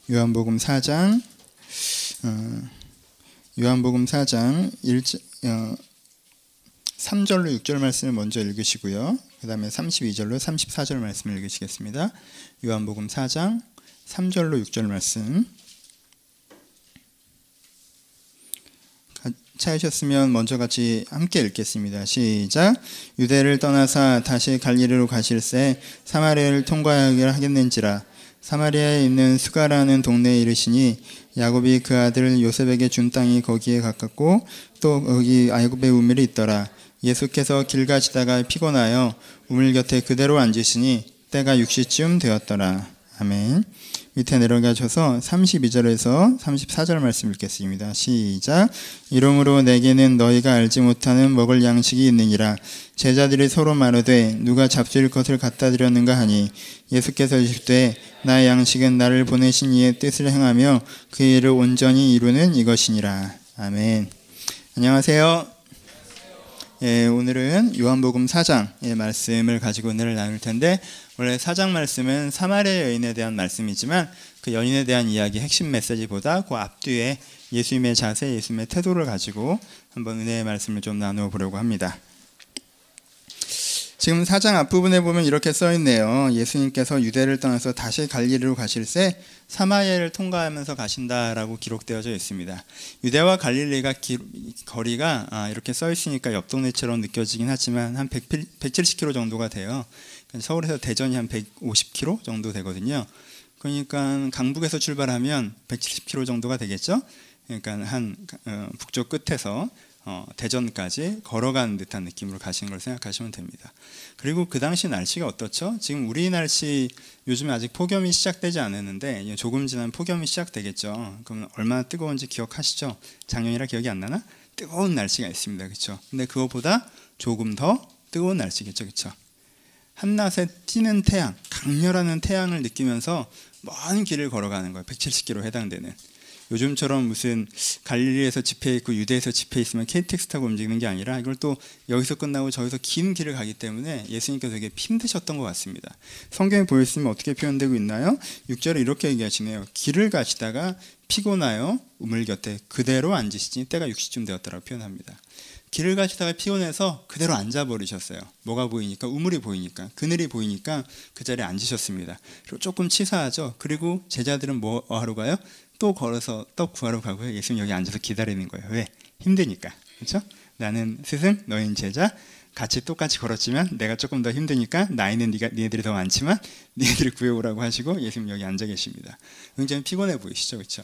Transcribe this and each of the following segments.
요한복음 4장 3절로 6절 말씀을 먼저 읽으시고요. 그 다음에 32절로 34절 말씀을 읽으시겠습니다. 요한복음 4장 3절로 6절 말씀 찾으셨으면 먼저 같이 함께 읽겠습니다. 시작. 유대를 떠나사 다시 갈릴리로 가실새 사마리아를 통과하기를 하겠는지라. 사마리아에 있는 수가라는 동네에 이르시니 야곱이 그 아들 요셉에게 준 땅이 거기에 가깝고 또 거기 야곱의 우물이 있더라. 예수께서 길 가시다가 피곤하여 우물 곁에 그대로 앉으시니 때가 6시쯤 되었더라. 아멘. 밑에 내려가셔서 32절에서 34절 말씀 읽겠습니다. 시작. 이러므로 내게는 너희가 알지 못하는 먹을 양식이 있느니라. 제자들이 서로 말하되 누가 잡수일 것을 갖다 드렸는가 하니 예수께서 이르시되 나의 양식은 나를 보내신 이의 뜻을 행하며 그 일을 온전히 이루는 이것이니라. 아멘. 안녕하세요. 예, 오늘은 요한복음 4장의 말씀을 가지고 오늘 나눌 텐데, 원래 4장 말씀은 사마리아 여인에 대한 말씀이지만 그 여인에 대한 이야기 핵심 메시지보다 그 앞뒤에 예수님의 자세, 예수님의 태도를 가지고 한번 은혜의 말씀을 좀 나누어 보려고 합니다. 지금 4장 앞부분에 보면 이렇게 써있네요. 예수님께서 유대를 떠나서 다시 갈릴리로 가실새 사마리아를 통과하면서 가신다라고 기록되어져 있습니다. 유대와 갈릴리가 거리가 이렇게 써있으니까 옆 동네처럼 느껴지긴 하지만 한 170km 정도가 돼요. 서울에서 대전이 한 150km 정도 되거든요. 그러니까 강북에서 출발하면 170km 정도가 되겠죠. 그러니까 한 북쪽 끝에서 대전까지 걸어가는 듯한 느낌으로 가시는 걸 생각하시면 됩니다. 그리고 그 당시 날씨가 어떻죠? 지금 우리 날씨 요즘에 아직 폭염이 시작되지 않았는데 조금 지나면 폭염이 시작되겠죠. 그럼 얼마나 뜨거운지 기억하시죠? 작년이라 기억이 안 나나? 뜨거운 날씨가 있습니다. 그렇죠? 근데 그것보다 조금 더 뜨거운 날씨겠죠. 그렇죠? 한낮에 튀는 태양, 강렬한 태양을 느끼면서 먼 길을 걸어가는 거예요. 170km 해당되는. 요즘처럼 무슨 갈릴리에서 집회 있고 유대에서 집회 있으면 KTX 타고 움직이는 게 아니라 이걸 또 여기서 끝나고 저기서 긴 길을 가기 때문에 예수님께서 되게 힘드셨던 것 같습니다. 성경에 보였으면 어떻게 표현되고 있나요? 6절에 이렇게 얘기하시네요. 길을 가시다가 피곤하여 우물 곁에 그대로 앉으시니 때가 6시쯤 되었다라고 표현합니다. 길을 가시다가 피곤해서 그대로 앉아버리셨어요. 뭐가 보이니까? 우물이 보이니까, 그늘이 보이니까 그 자리에 앉으셨습니다. 그리고 조금 치사하죠. 그리고 제자들은 뭐 하러 가요? 또 걸어서 떡 구하러 가고요. 예수님 여기 앉아서 기다리는 거예요. 왜? 힘드니까. 그렇죠? 나는 스승, 너희는 제자. 같이 똑같이 걸었지만 내가 조금 더 힘드니까 나이는 니네들이 더 많지만 니네들이 구해오라고 하시고 예수님 여기 앉아 계십니다. 굉장히 피곤해 보이시죠? 그렇죠?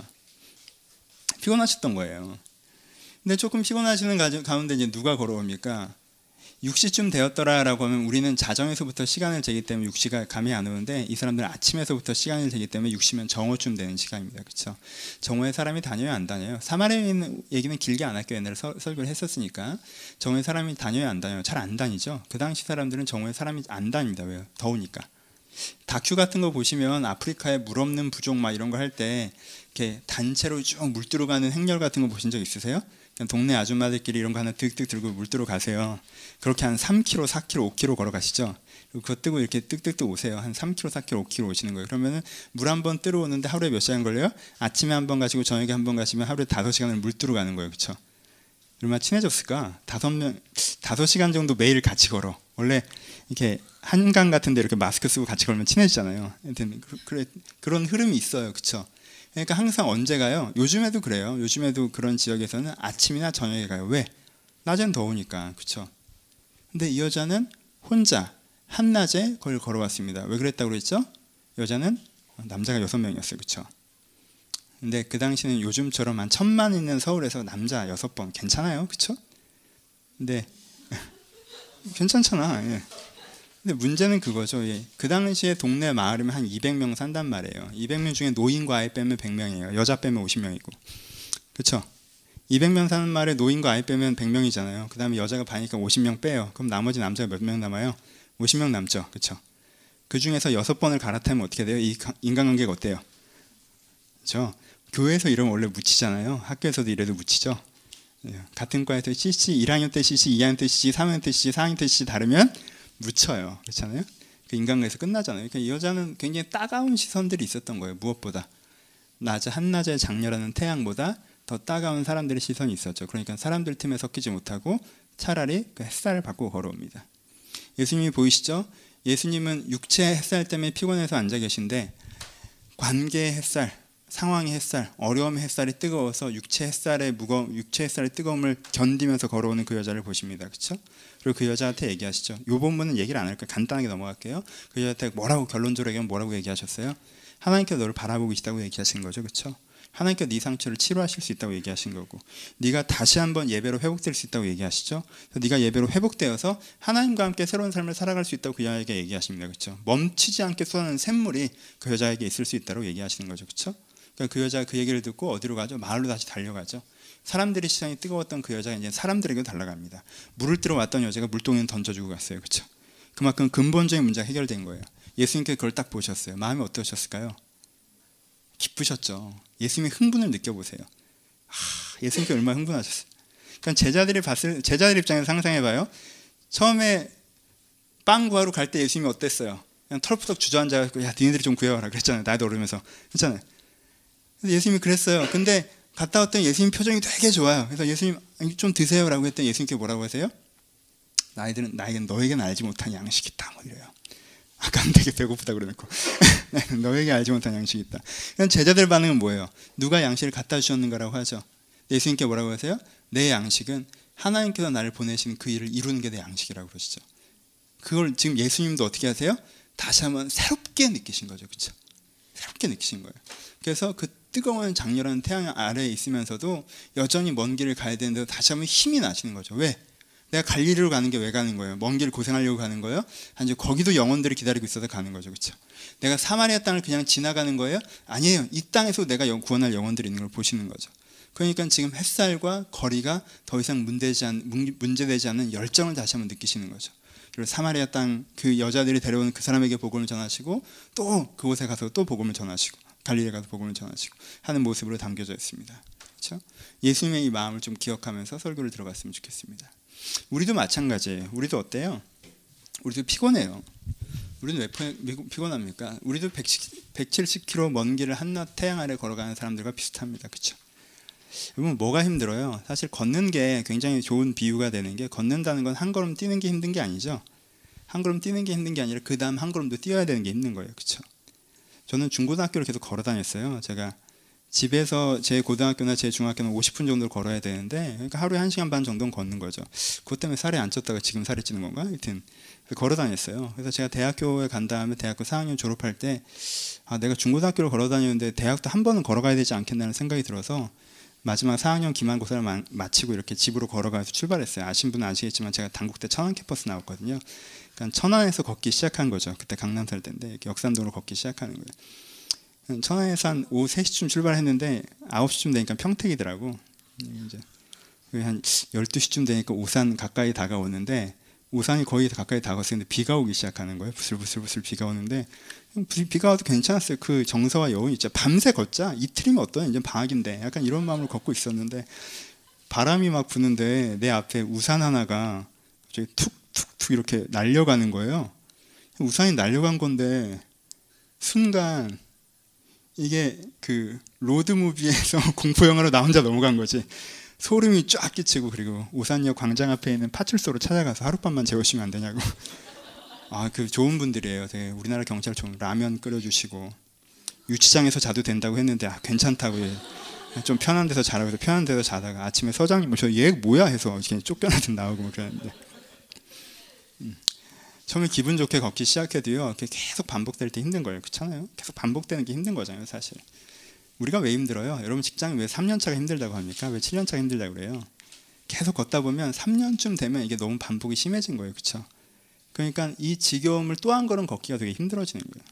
피곤하셨던 거예요. 근데 조금 피곤하시는 가운데 이제 누가 걸어옵니까? 6시쯤 되었더라라고 하면 우리는 자정에서부터 시간을 재기 때문에 6시가 감이 안 오는데 이 사람들은 아침에서부터 시간을 재기 때문에 6시면 정오쯤 되는 시간입니다. 그렇죠? 정오에 사람이 다녀요, 안 다녀요? 사마리아에 있는 얘기는 길게 안 할게요. 옛날에 설교를 했었으니까. 정오에 사람이 다녀요, 안 다녀요? 잘 안 다니죠. 그 당시 사람들은 정오에 사람이 안 다닙니다. 왜요? 더우니까. 다큐 같은 거 보시면 아프리카의 물 없는 부족 막 이런 거 할 때 이렇게 단체로 쭉 물 들어가는 행렬 같은 거 보신 적 있으세요? 동네 아줌마들끼리 이런 거 하나 득득 들고 물 뜨러 가세요. 그렇게 한 3km, 4km, 5km 걸어가시죠. 그리고 그거 뜨고 이렇게 뜨뜻뜨 오세요. 한 3km, 4km, 5km 오시는 거예요. 그러면은 물 한 번 뜨러 오는데 하루에 몇 시간 걸려요? 아침에 한 번 가시고 저녁에 한 번 가시면 하루에 5시간을 물 뜨러 가는 거예요. 그렇죠? 얼마나 친해졌을까? 5시간 정도 매일 같이 걸어. 원래 이렇게 한강 같은 데 이렇게 마스크 쓰고 같이 걸으면 친해지잖아요. 그런 흐름이 있어요. 그렇죠? 그러니까 항상 언제 가요? 요즘에도 그래요. 요즘에도 그런 지역에서는 아침이나 저녁에 가요. 왜? 낮엔 더우니까. 그렇죠? 근데 이 여자는 혼자 한낮에 그걸 걸어왔습니다. 왜 그랬다고 그랬죠? 여자는 남자가 6명이었어요. 그렇죠? 근데 그 당시는 요즘처럼 한 1000만 있는 서울에서 남자 6번 괜찮아요. 그렇죠? 근데 괜찮잖아. 예. 근데 문제는 그거죠. 예. 그 당시에 동네 마을이면 한 200명 산단 말이에요. 200명 중에 노인과 아이 빼면 100명이에요. 여자 빼면 50명이고. 그렇죠? 200명 사는 마을에 노인과 아이 빼면 100명이잖아요. 그 다음에 여자가 반이니까 50명 빼요. 그럼 나머지 남자가 몇 명 남아요? 50명 남죠. 그렇죠? 그 중에서 6번을 갈아타면 어떻게 돼요? 이 인간관계가 어때요? 그렇죠? 교회에서 이러면 원래 묻히잖아요. 학교에서도 이래도 묻히죠. 같은 과에서 CC 1학년 때 CC, 2학년 때 CC, 3학년 때 CC, 4학년 때 CC 다르면 묻혀요. 그렇잖아요. 그 인간관계에서 끝나잖아요. 그러니까 이 여자는 굉장히 따가운 시선들이 있었던 거예요. 무엇보다 한낮의 장렬하는 태양보다 더 따가운 사람들의 시선이 있었죠. 그러니까 사람들 틈에 섞이지 못하고 차라리 그 햇살을 받고 걸어옵니다. 예수님이 보이시죠? 예수님은 육체의 햇살 때문에 피곤해서 앉아 계신데 관계의 햇살, 상황의 햇살, 어려움의 햇살이 뜨거워서 육체 햇살의 뜨거움을 견디면서 걸어오는 그 여자를 보십니다. 그렇죠? 그리고 그 여자한테 얘기하시죠. 이 본문은 얘기를 안 할까요? 간단하게 넘어갈게요. 그 여자한테 결론적으로 뭐라고 얘기하셨어요? 하나님께서 너를 바라보고 계시다고 얘기하신 거죠. 그렇죠? 하나님께서 네 상처를 치료하실 수 있다고 얘기하신 거고, 네가 다시 한번 예배로 회복될 수 있다고 얘기하시죠. 그래서 네가 예배로 회복되어서 하나님과 함께 새로운 삶을 살아갈 수 있다고 그 여자에게 얘기하십니다. 그렇죠? 멈추지 않게 쏟아내는 샘물이 그 여자에게 있을 수 있다고 얘기하시는 거죠. 그렇죠? 그러니까 그 여자가 그 얘기를 듣고 어디로 가죠? 마을로 다시 달려가죠. 사람들의 시선이 뜨거웠던 그 여자가 이제 사람들에게도 달려갑니다. 물을 뜨러 왔던 여자가 물동이는 던져주고 갔어요. 그렇죠? 그만큼 근본적인 문제가 해결된 거예요. 예수님께서 그걸 딱 보셨어요. 마음이 어떠셨을까요? 기쁘셨죠. 예수님의 흥분을 느껴보세요. 예수님께 얼마나 흥분하셨어요. 그러니까 제자들 입장에서 상상해봐요. 처음에 빵 구하러 갈 때 예수님이 어땠어요? 그냥 털푸덕 주저앉아서 야 니네들이 좀 구해와라 그랬잖아요. 나이도 어리면서. 그렇잖아요. 그래서 예수님이 그랬어요. 근데 갔다 왔더니 예수님 표정이 되게 좋아요. 그래서 예수님 좀 드세요라고 했더니 예수님께 뭐라고 하세요? 너에게는 알지 못한 양식이 있다. 뭐 이래요. 아까 되게 배고프다 그래놓고 너에게 알지 못한 양식이 있다. 그럼 제자들 반응은 뭐예요? 누가 양식을 갖다 주셨는가라고 하죠. 예수님께 뭐라고 하세요? 내 양식은 하나님께서 나를 보내신 그 일을 이루는 게 내 양식이라고 그러시죠. 그걸 지금 예수님도 어떻게 하세요? 다시 한번 새롭게 느끼신 거죠. 그렇죠? 새롭게 느끼신 거예요. 그래서 그 뜨거운 장렬한 태양 아래에 있으면서도 여전히 먼 길을 가야 되는데 다시 한번 힘이 나시는 거죠. 왜? 내가 갈릴리로 가는 게 왜 가는 거예요? 먼 길 고생하려고 가는 거예요? 아니죠. 거기도 영혼들이 기다리고 있어서 가는 거죠. 그렇죠? 내가 사마리아 땅을 그냥 지나가는 거예요? 아니에요. 이 땅에서 내가 구원할 영혼들이 있는 걸 보시는 거죠. 그러니까 지금 햇살과 거리가 더 이상 문제되지 않는 열정을 다시 한번 느끼시는 거죠. 그리고 사마리아 땅 그 여자들이 데려오는 그 사람에게 복음을 전하시고 또 그곳에 가서 또 복음을 전하시고 갈릴리에 가서 복음을 전하시고 하는 모습으로 담겨져 있습니다. 그렇죠? 예수님의 이 마음을 좀 기억하면서 설교를 들어갔으면 좋겠습니다. 우리도 마찬가지예요. 우리도 어때요? 우리도 피곤해요. 우리는 왜 피곤합니까? 우리도 170km 먼 길을 한낮 태양 아래 걸어가는 사람들과 비슷합니다. 그렇죠? 여러분 뭐가 힘들어요? 사실 걷는 게 굉장히 좋은 비유가 되는 게 걷는다는 건 한 걸음 뛰는 게 힘든 게 아니죠. 한 걸음 뛰는 게 힘든 게 아니라 그 다음 한 걸음도 뛰어야 되는 게 힘든 거예요. 그렇죠? 저는 중고등학교를 계속 걸어 다녔어요. 제가 집에서 제 고등학교나 제 중학교는 50분 정도를 걸어야 되는데 그러니까 하루에 1시간 반 정도는 걷는 거죠. 그것 때문에 살이 안 쪘다가 지금 살이 찌는 건가? 하여튼 걸어 다녔어요. 그래서 제가 대학교에 간 다음에 대학교 4학년 졸업할 때 내가 중고등학교를 걸어 다녔는데 대학도 한 번은 걸어가야 되지 않겠나는 생각이 들어서 마지막 4학년 기말고사를 마치고 이렇게 집으로 걸어가서 출발했어요. 아신 분은 아시겠지만 제가 단국대 천안 캠퍼스 나왔거든요. 그러니까 천안에서 걷기 시작한 거죠. 그때 강남 살 때인데 역삼동으로 걷기 시작하는 거예요. 천안에서 한 오후 3시쯤 출발했는데 9시쯤 되니까 평택이더라고. 이제 한 12시쯤 되니까 오산 가까이 다가오는데 오산이 거의 가까이 다가왔는데 비가 오기 시작하는 거예요. 부슬부슬 비가 오는데 비가 와도 괜찮았어요. 그 정서와 여운이 있죠. 밤새 걷자. 이틀이면 어떠냐. 이제 방학인데 약간 이런 마음으로 걷고 있었는데 바람이 막 부는데 내 앞에 우산 하나가 갑자기 툭툭툭 이렇게 날려가는 거예요. 우산이 날려간 건데 순간 이게 그 로드무비에서 공포영화로 나 혼자 넘어간 거지. 소름이 쫙 끼치고 그리고 오산역 광장 앞에 있는 파출소로 찾아가서 하룻밤만 재우시면 안 되냐고. 그 좋은 분들이에요. 되게 우리나라 경찰 좀 라면 끓여주시고 유치장에서 자도 된다고 했는데 괜찮다고 좀 편한 데서 자라고 해서 편한 데서 자다가 아침에 서장님 저 얘 뭐야 해서 이렇게 쫓겨나듯 나오고 뭐 그랬는데 처음에 기분 좋게 걷기 시작해도요 이렇게 계속 반복될 때 힘든 거예요. 그렇잖아요? 계속 반복되는 게 힘든 거잖아요. 사실 우리가 왜 힘들어요? 여러분 직장이 왜 3년차가 힘들다고 합니까? 왜 7년차가 힘들다고 그래요? 계속 걷다 보면 3년쯤 되면 이게 너무 반복이 심해진 거예요. 그렇죠? 그러니까 이 지겨움을 또 한 걸음 걷기가 되게 힘들어지는 거예요.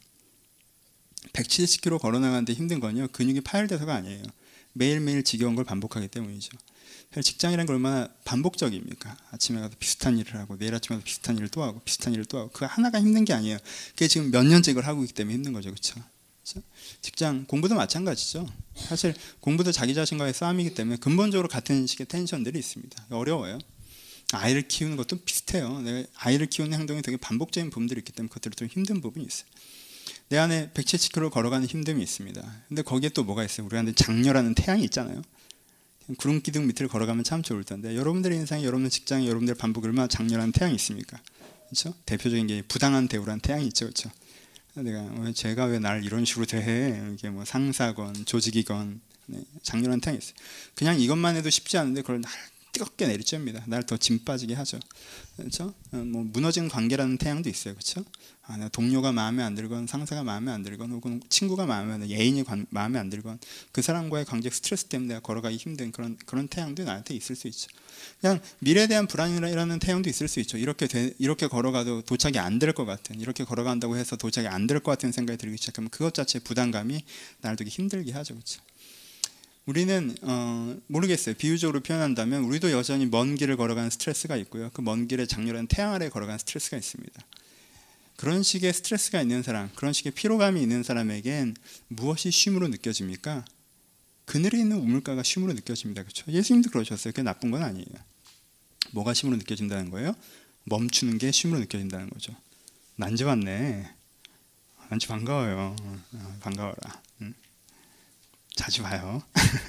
170km 걸어나가는데 힘든 건요 근육이 파열돼서가 아니에요. 매일매일 지겨운 걸 반복하기 때문이죠. 직장이라는 게 얼마나 반복적입니까? 아침에 가서 비슷한 일을 하고 내일 아침에 가서 비슷한 일을 또 하고 비슷한 일을 또 하고 그 하나가 힘든 게 아니에요. 그게 지금 몇 년째 이걸 하고 있기 때문에 힘든 거죠. 그렇죠? 직장 공부도 마찬가지죠. 사실 공부도 자기 자신과의 싸움이기 때문에 근본적으로 같은 식의 텐션들이 있습니다. 어려워요. 아이를 키우는 것도 비슷해요. 내가 아이를 키우는 행동이 되게 반복적인 부분들이 있기 때문에 그것들이 좀 힘든 부분이 있어요. 내 안에 170km 걸어가는 힘듦이 있습니다. 근데 거기에 또 뭐가 있어요? 우리 안에 장렬하는 태양이 있잖아요. 구름 기둥 밑을 걸어가면 참 좋을 텐데 여러분들의 인생에, 여러분들 직장에, 여러분들의 반복에 얼마나 장렬한 태양이 있습니까? 그렇죠? 대표적인 게 부당한 대우란 태양이 있죠, 그렇죠? 제가 왜 날 이런 식으로 대해? 이게 뭐 상사건 조직이건 장렬한 태양이 있어요. 그냥 이것만 해도 쉽지 않은데 그걸 날 뜨겁게 내리쬐입니다. 날 더 짐 빠지게 하죠. 그렇죠? 뭐 무너진 관계라는 태양도 있어요, 그렇죠? 내가 동료가 마음에 안 들건, 상사가 마음에 안 들건, 혹은 친구가 마음에 안 들건, 애인이 마음에 안 들건, 그 사람과의 관계 스트레스 때문에 내가 걸어가기 힘든 그런 태양도 나한테 있을 수 있죠. 그냥 미래에 대한 불안이라는 태양도 있을 수 있죠. 이렇게 걸어가도 도착이 안 될 것 같은, 이렇게 걸어간다고 해서 도착이 안 될 것 같은 생각이 들기 시작하면 그것 자체의 부담감이 나를 되게 힘들게 하죠, 그렇죠? 우리는 모르겠어요. 비유적으로 표현한다면 우리도 여전히 먼 길을 걸어가는 스트레스가 있고요. 그 먼 길에 장렬한 태양 아래 걸어가는 스트레스가 있습니다. 그런 식의 스트레스가 있는 사람, 그런 식의 피로감이 있는 사람에겐 무엇이 쉼으로 느껴집니까? 그늘에 있는 우물가가 쉼으로 느껴집니다. 그렇죠? 예수님도 그러셨어요. 그게 나쁜 건 아니에요. 뭐가 쉼으로 느껴진다는 거예요? 멈추는 게 쉼으로 느껴진다는 거죠. 난지 왔네. 난지 반가워요. 반가워라. 자주 봐요.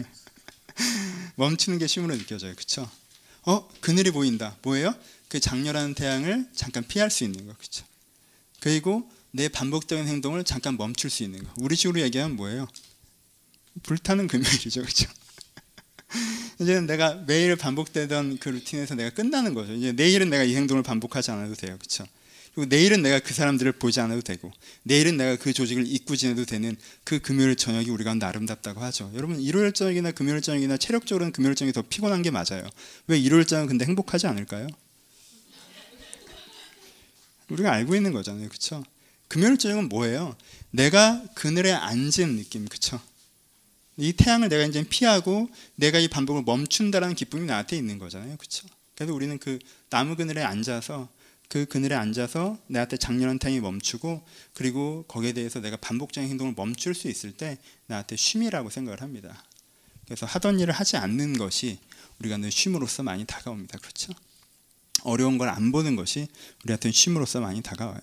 멈추는 게 쉼으로 느껴져요. 그렇죠? 그늘이 보인다. 뭐예요? 그 장렬한 태양을 잠깐 피할 수 있는 거. 그렇죠? 그리고 내 반복적인 행동을 잠깐 멈출 수 있는 거. 우리 식으로 얘기하면 뭐예요? 불타는 금요일이죠. 그렇죠? 이제는 내가 매일 반복되던 그 루틴에서 내가 끝나는 거죠. 이제 내일은 내가 이 행동을 반복하지 않아도 돼요. 그렇죠? 그리고 내일은 내가 그 사람들을 보지 않아도 되고, 내일은 내가 그 조직을 잊고 지내도 되는 그 금요일 저녁이 우리 가운데 아름답다고 하죠. 여러분, 일요일 저녁이나 금요일 저녁이나 체력적으로는 금요일 저녁이 더 피곤한 게 맞아요. 왜 일요일 저녁은 근데 행복하지 않을까요? 우리가 알고 있는 거잖아요. 그렇죠? 금요일 저녁은 뭐예요? 내가 그늘에 앉은 느낌. 그렇죠? 이 태양을 내가 이제 피하고 내가 이 반복을 멈춘다라는 기쁨이 나한테 있는 거잖아요. 그렇죠? 그래서 우리는 그 나무 그늘에 앉아서, 그 그늘에 앉아서 나한테 장렬한 태양이 멈추고, 그리고 거기에 대해서 내가 반복적인 행동을 멈출 수 있을 때 나한테 쉼이라고 생각을 합니다. 그래서 하던 일을 하지 않는 것이 우리가 늘 쉼으로서 많이 다가옵니다. 그렇죠? 어려운 걸 안 보는 것이 우리한테는 쉼으로서 많이 다가와요.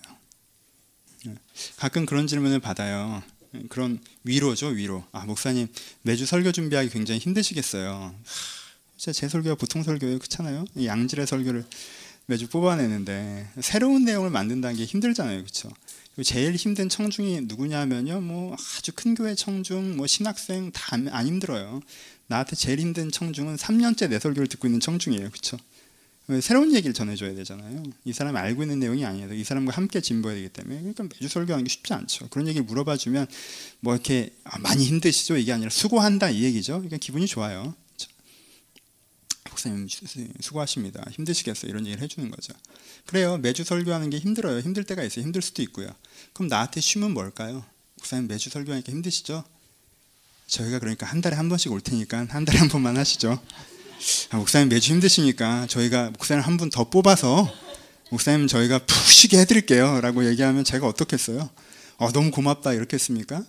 가끔 그런 질문을 받아요. 그런 위로죠, 위로. 목사님 매주 설교 준비하기 굉장히 힘드시겠어요. 제 설교가 보통 설교예요, 그렇잖아요. 양질의 설교를 매주 뽑아내는데 새로운 내용을 만든다는 게 힘들잖아요, 그렇죠? 제일 힘든 청중이 누구냐면요, 뭐 아주 큰 교회 청중, 뭐 신학생 다 안 힘들어요. 나한테 제일 힘든 청중은 3년째 내 설교를 듣고 있는 청중이에요, 그렇죠? 새로운 얘기를 전해줘야 되잖아요. 이 사람이 알고 있는 내용이 아니어도 이 사람과 함께 진보해야 되기 때문에. 그러니까 매주 설교하는 게 쉽지 않죠. 그런 얘기를 물어봐주면 뭐 이렇게 많이 힘드시죠? 이게 아니라 수고한다 이 얘기죠. 그러니까 기분이 좋아요. 그렇죠? 목사님 수고하십니다. 힘드시겠어요? 이런 얘기를 해주는 거죠. 그래요. 매주 설교하는 게 힘들어요. 힘들 때가 있어요. 힘들 수도 있고요. 그럼 나한테 쉼은 뭘까요? 목사님 매주 설교하니까 힘드시죠? 저희가 그러니까 한 달에 한 번씩 올 테니까 한 달에 한 번만 하시죠. 목사님 매주 힘드시니까 저희가 목사님 한 분 더 뽑아서 목사님 저희가 푹 쉬게 해드릴게요 라고 얘기하면 제가 어떻겠어요? 너무 고맙다 이렇게 했습니까?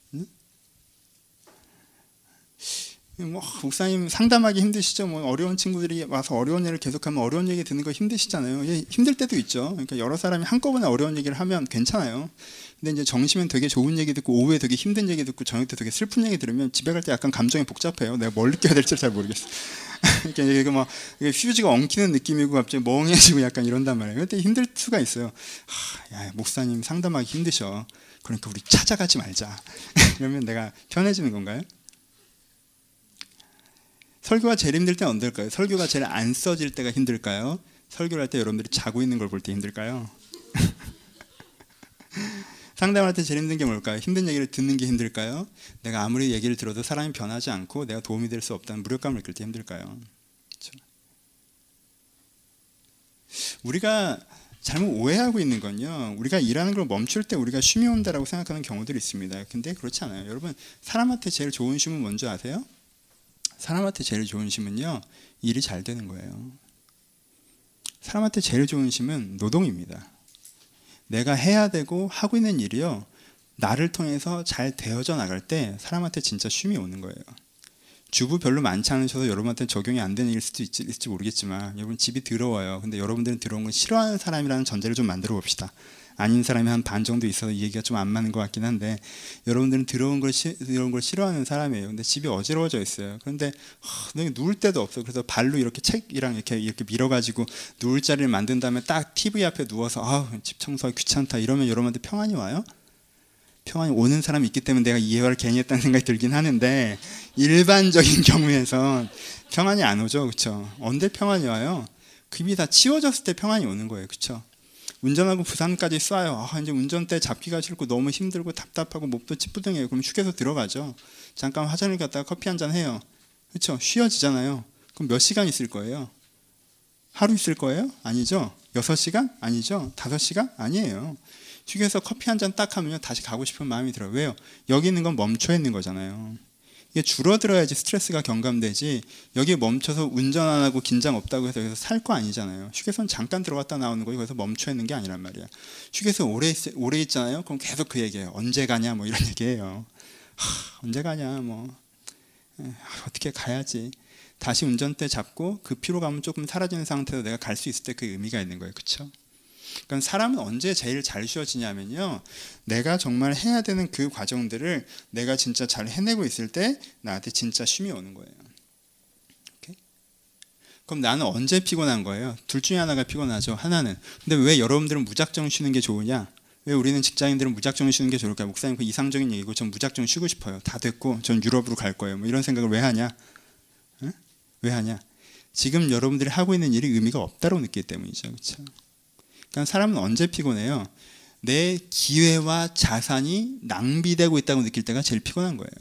뭐 목사님 상담하기 힘드시죠? 뭐 어려운 친구들이 와서 어려운 얘기를 계속하면 어려운 얘기 듣는 거 힘드시잖아요. 힘들 때도 있죠. 그러니까 여러 사람이 한꺼번에 어려운 얘기를 하면 괜찮아요. 근데 이제 점심엔 되게 좋은 얘기 듣고 오후에 되게 힘든 얘기 듣고 저녁 때 되게 슬픈 얘기 들으면 집에 갈 때 약간 감정이 복잡해요. 내가 뭘 느껴야 될지 잘 모르겠어. 그러니까 이게 막 퓨즈가 엉키는 느낌이고 갑자기 멍해지고 약간 이런단 말이에요. 그때 힘들 수가 있어요. 야, 목사님 상담하기 힘드셔. 그러니까 우리 찾아가지 말자. 그러면 내가 편해지는 건가요? 설교가 제일 힘들 때는 언제일까요? 설교가 제일 안 써질 때가 힘들까요? 설교를 할 때 여러분들이 자고 있는 걸 볼 때 힘들까요? 상담할 때 제일 힘든 게 뭘까요? 힘든 얘기를 듣는 게 힘들까요? 내가 아무리 얘기를 들어도 사람이 변하지 않고 내가 도움이 될 수 없다는 무력감을 느낄 때 힘들까요? 그렇죠? 우리가 잘못 오해하고 있는 건요, 우리가 일하는 걸 멈출 때 우리가 쉼이 온다라고 생각하는 경우들이 있습니다. 근데 그렇지 않아요. 여러분, 사람한테 제일 좋은 쉼은 뭔지 아세요? 사람한테 제일 좋은 쉼은요, 일이 잘 되는 거예요. 사람한테 제일 좋은 쉼은 노동입니다. 내가 해야 되고 하고 있는 일이요, 나를 통해서 잘 되어져 나갈 때 사람한테 진짜 쉼이 오는 거예요. 주부 별로 많지 않으셔서 여러분한테 적용이 안 되는 일일 수도 있을지 모르겠지만, 여러분 집이 더러워요. 근데 여러분들은 더러운 걸 싫어하는 사람이라는 전제를 좀 만들어 봅시다. 아닌 사람이 한 반 정도 있어서 이 얘기가 좀 안 맞는 것 같긴 한데, 여러분들은 더러운 걸 싫어하는 사람이에요. 근데 집이 어지러워져 있어요. 그런데 누울 데도 없어. 그래서 발로 이렇게 책이랑 이렇게 밀어가지고 누울 자리를 만든 다음에 딱 TV 앞에 누워서 집 청소하기 귀찮다 이러면 여러분한테 평안이 와요? 평안이 오는 사람이 있기 때문에 내가 이 예화를 괜히 했다는 생각이 들긴 하는데, 일반적인 경우에선 평안이 안 오죠. 그렇죠? 언제 평안이 와요? 급이 다 치워졌을 때 평안이 오는 거예요. 그렇죠? 운전하고 부산까지 쏴요. 이제 운전대 잡기가 싫고 너무 힘들고 답답하고 목도 찌뿌둥해요. 그럼 휴게소 들어가죠. 잠깐 화장을 갔다가 커피 한잔 해요. 그렇죠? 쉬어지잖아요. 그럼 몇 시간 있을 거예요? 하루 있을 거예요? 아니죠. 6시간? 아니죠. 5시간? 아니에요. 휴게소 커피 한잔 딱 하면요, 다시 가고 싶은 마음이 들어요. 왜요? 여기 있는 건 멈춰 있는 거잖아요. 이게 줄어들어야지 스트레스가 경감되지, 여기 멈춰서 운전 안 하고 긴장 없다고 해서 여기서 살 거 아니잖아요. 휴게소는 잠깐 들어갔다 나오는 거고, 거기서 멈춰 있는 게 아니란 말이야. 휴게소 오래 있잖아요. 그럼 계속 그 얘기예요. 언제 가냐 뭐 이런 얘기예요. 언제 가냐 뭐 어떻게 가야지. 다시 운전대 잡고 그 피로감은 조금 사라지는 상태에서 내가 갈 수 있을 때 그 의미가 있는 거예요. 그렇죠? 그러니까 사람은 언제 제일 잘 쉬어지냐면요, 내가 정말 해야 되는 그 과정들을 내가 진짜 잘 해내고 있을 때 나한테 진짜 쉼이 오는 거예요. 오케이? 그럼 나는 언제 피곤한 거예요? 둘 중에 하나가 피곤하죠. 하나는. 근데 왜 여러분들은 무작정 쉬는 게 좋으냐? 왜 우리는 직장인들은 무작정 쉬는 게 좋을까요? 목사님, 그 이상적인 얘기고 전 무작정 쉬고 싶어요. 다 됐고 전 유럽으로 갈 거예요. 뭐 이런 생각을 왜 하냐? 응? 왜 하냐? 지금 여러분들이 하고 있는 일이 의미가 없다고 느끼기 때문이죠. 그렇죠? 그러니까 사람은 언제 피곤해요? 내 기회와 자산이 낭비되고 있다고 느낄 때가 제일 피곤한 거예요.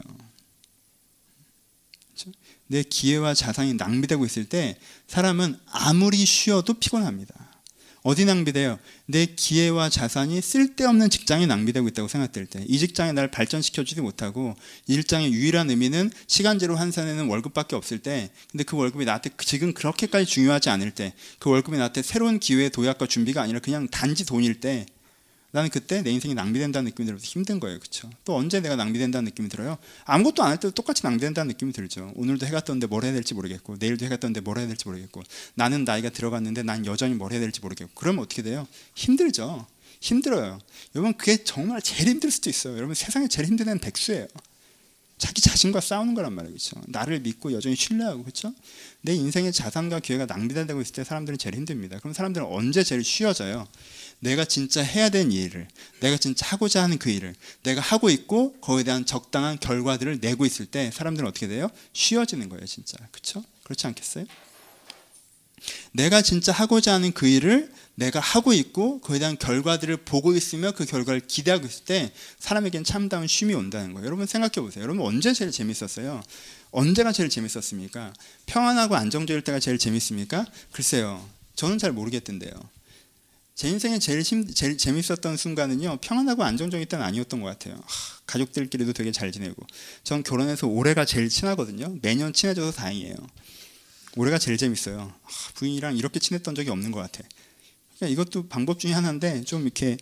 그렇죠? 내 기회와 자산이 낭비되고 있을 때 사람은 아무리 쉬어도 피곤합니다. 어디 낭비돼요? 내 기회와 자산이 쓸데없는 직장에 낭비되고 있다고 생각될 때, 이 직장에 날 발전시켜주지 못하고 이 일장의 유일한 의미는 시간제로 환산하는 월급밖에 없을 때, 근데 그 월급이 나한테 지금 그렇게까지 중요하지 않을 때, 그 월급이 나한테 새로운 기회의 도약과 준비가 아니라 그냥 단지 돈일 때, 나는 그때 내 인생이 낭비된다는 느낌이 들어서 힘든 거예요. 그렇죠? 또 언제 내가 낭비된다는 느낌이 들어요? 아무것도 안 할 때도 똑같이 낭비된다는 느낌이 들죠. 오늘도 해가 떴는데 뭘 해야 될지 모르겠고, 내일도 해가 떴는데 뭘 해야 될지 모르겠고, 나는 나이가 들어갔는데 난 여전히 뭘 해야 될지 모르겠고. 그러면 어떻게 돼요? 힘들죠. 힘들어요. 여러분, 그게 정말 제일 힘들 수도 있어요. 여러분, 세상에 제일 힘든 애는 백수예요. 자기 자신과 싸우는 거란 말이에요. 그렇죠? 나를 믿고 여전히 신뢰하고. 그렇죠? 내 인생의 자산과 기회가 낭비되고 있을 때 사람들은 제일 힘듭니다. 그럼 사람들은 언제 제일 쉬워져요? 내가 진짜 해야 되는 일을, 내가 진짜 하고자 하는 그 일을 내가 하고 있고 거기에 대한 적당한 결과들을 내고 있을 때 사람들은 어떻게 돼요? 쉬워지는 거예요. 진짜. 그렇죠? 그렇지 않겠어요? 내가 진짜 하고자 하는 그 일을 내가 하고 있고 거기에 대한 결과들을 보고 있으며 그 결과를 기대하고 있을 때 사람에겐 참다운 쉼이 온다는 거예요. 여러분 생각해 보세요. 여러분 언제 제일 재밌었어요? 언제가 제일 재밌었습니까? 평안하고 안정적일 때가 제일 재밌습니까? 글쎄요. 저는 잘 모르겠던데요. 제 인생에 제일 재밌었던 순간은요, 평안하고 안정적일 때는 아니었던 것 같아요. 가족들끼리도 되게 잘 지내고. 전 결혼해서 올해가 제일 친하거든요. 매년 친해져서 다행이에요. 올해가 제일 재밌어요. 부인이랑 이렇게 친했던 적이 없는 것 같아. 그러니까 이것도 방법 중에 하나인데, 좀 이렇게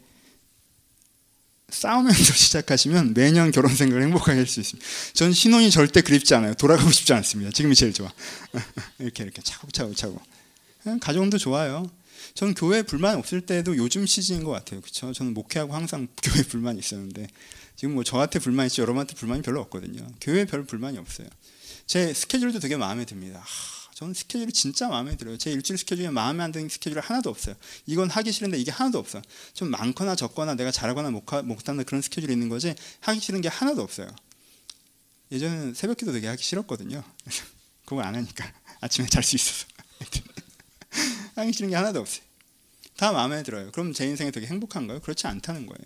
싸우면서 시작하시면 매년 결혼 생활을 행복하게 할 수 있습니다. 전 신혼이 절대 그립지 않아요. 돌아가고 싶지 않습니다. 지금이 제일 좋아. 이렇게 차곡차곡. 가정도 좋아요. 저는 교회에 불만 없을 때도 요즘 시즌인 것 같아요. 그렇죠? 저는 목회하고 항상 교회에 불만이 있었는데, 지금 뭐 저한테 불만이 있지 여러분한테 불만이 별로 없거든요. 교회에 별 불만이 없어요. 제 스케줄도 되게 마음에 듭니다. 저는 스케줄이 진짜 마음에 들어요. 제 일주일 스케줄이 마음에 안 드는 스케줄이 하나도 없어요. 이건 하기 싫은데 이게 하나도 없어요. 좀 많거나 적거나 내가 잘하거나 못하는 그런 스케줄이 있는 거지, 하기 싫은 게 하나도 없어요. 예전에는 새벽기도 되게 하기 싫었거든요. 그걸 안 하니까 아침에 잘 수 있어서 하기 싫은 게 하나도 없어요. 다 마음에 들어요. 그럼 제 인생이 되게 행복한가요? 그렇지 않다는 거예요.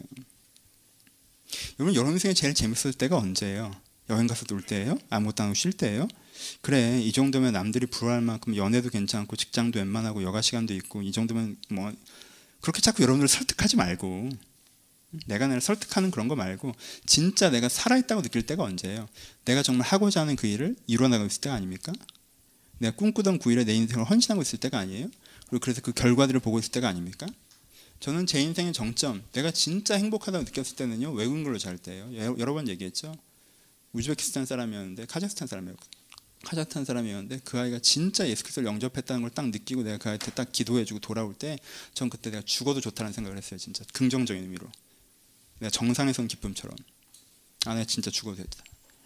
여러분 인생에 제일 재밌을 때가 언제예요? 여행 가서 놀 때예요? 아무것도 안 하고 쉴 때예요? 그래, 이 정도면 남들이 부러워할 만큼 연애도 괜찮고 직장도 웬만하고 여가 시간도 있고, 이 정도면 뭐 그렇게 자꾸 여러분들 설득하지 말고, 내가 나를 설득하는 그런 거 말고 진짜 내가 살아있다고 느낄 때가 언제예요? 내가 정말 하고자 하는 그 일을 이뤄나가고 있을 때가 아닙니까? 내가 꿈꾸던 그 일에 내 인생을 헌신하고 있을 때가 아니에요? 그리고 그래서 그 결과들을 보고 있을 때가 아닙니까? 저는 제 인생의 정점, 내가 진짜 행복하다고 느꼈을 때는요, 외국인 걸로 잘 때예요. 여러 번 얘기했죠. 우즈베키스탄 사람이었는데 카자흐스탄 사람이었고, 카자흐스탄 사람이었는데 그 아이가 진짜 예수 그리스도를 영접했다는 걸 딱 느끼고 내가 그 아이한테 딱 기도해주고 돌아올 때 전 그때 내가 죽어도 좋다는 생각을 했어요. 진짜 긍정적인 의미로. 내가 정상에서 온 기쁨처럼. 내가 진짜 죽어도 됐다.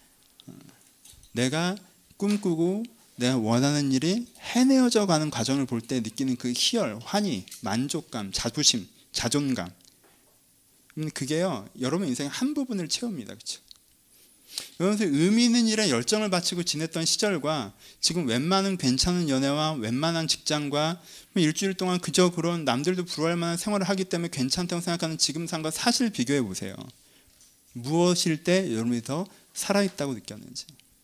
내가 꿈꾸고 내가 원하는 일이 해내어져 가는 과정을 볼 때 느끼는 그 희열, 환희, 만족감, 자부심, 자존감. 그게요, 여러분 인생의 한 부분을 채웁니다. 그렇죠? 여러분들 의미 있는 일에 열정을 바치고 지냈던 시절과 지금 웬만한 괜찮은 연애와 웬만한 직장과 일주일 동안 그저 그런 남들도 부러워할 만한 생활을 하기 때문에 괜찮다고 생각하는 지금 삶과 사실 비교해 보세요. 무엇일 때 여러분이 더 살아있다고 느꼈는지.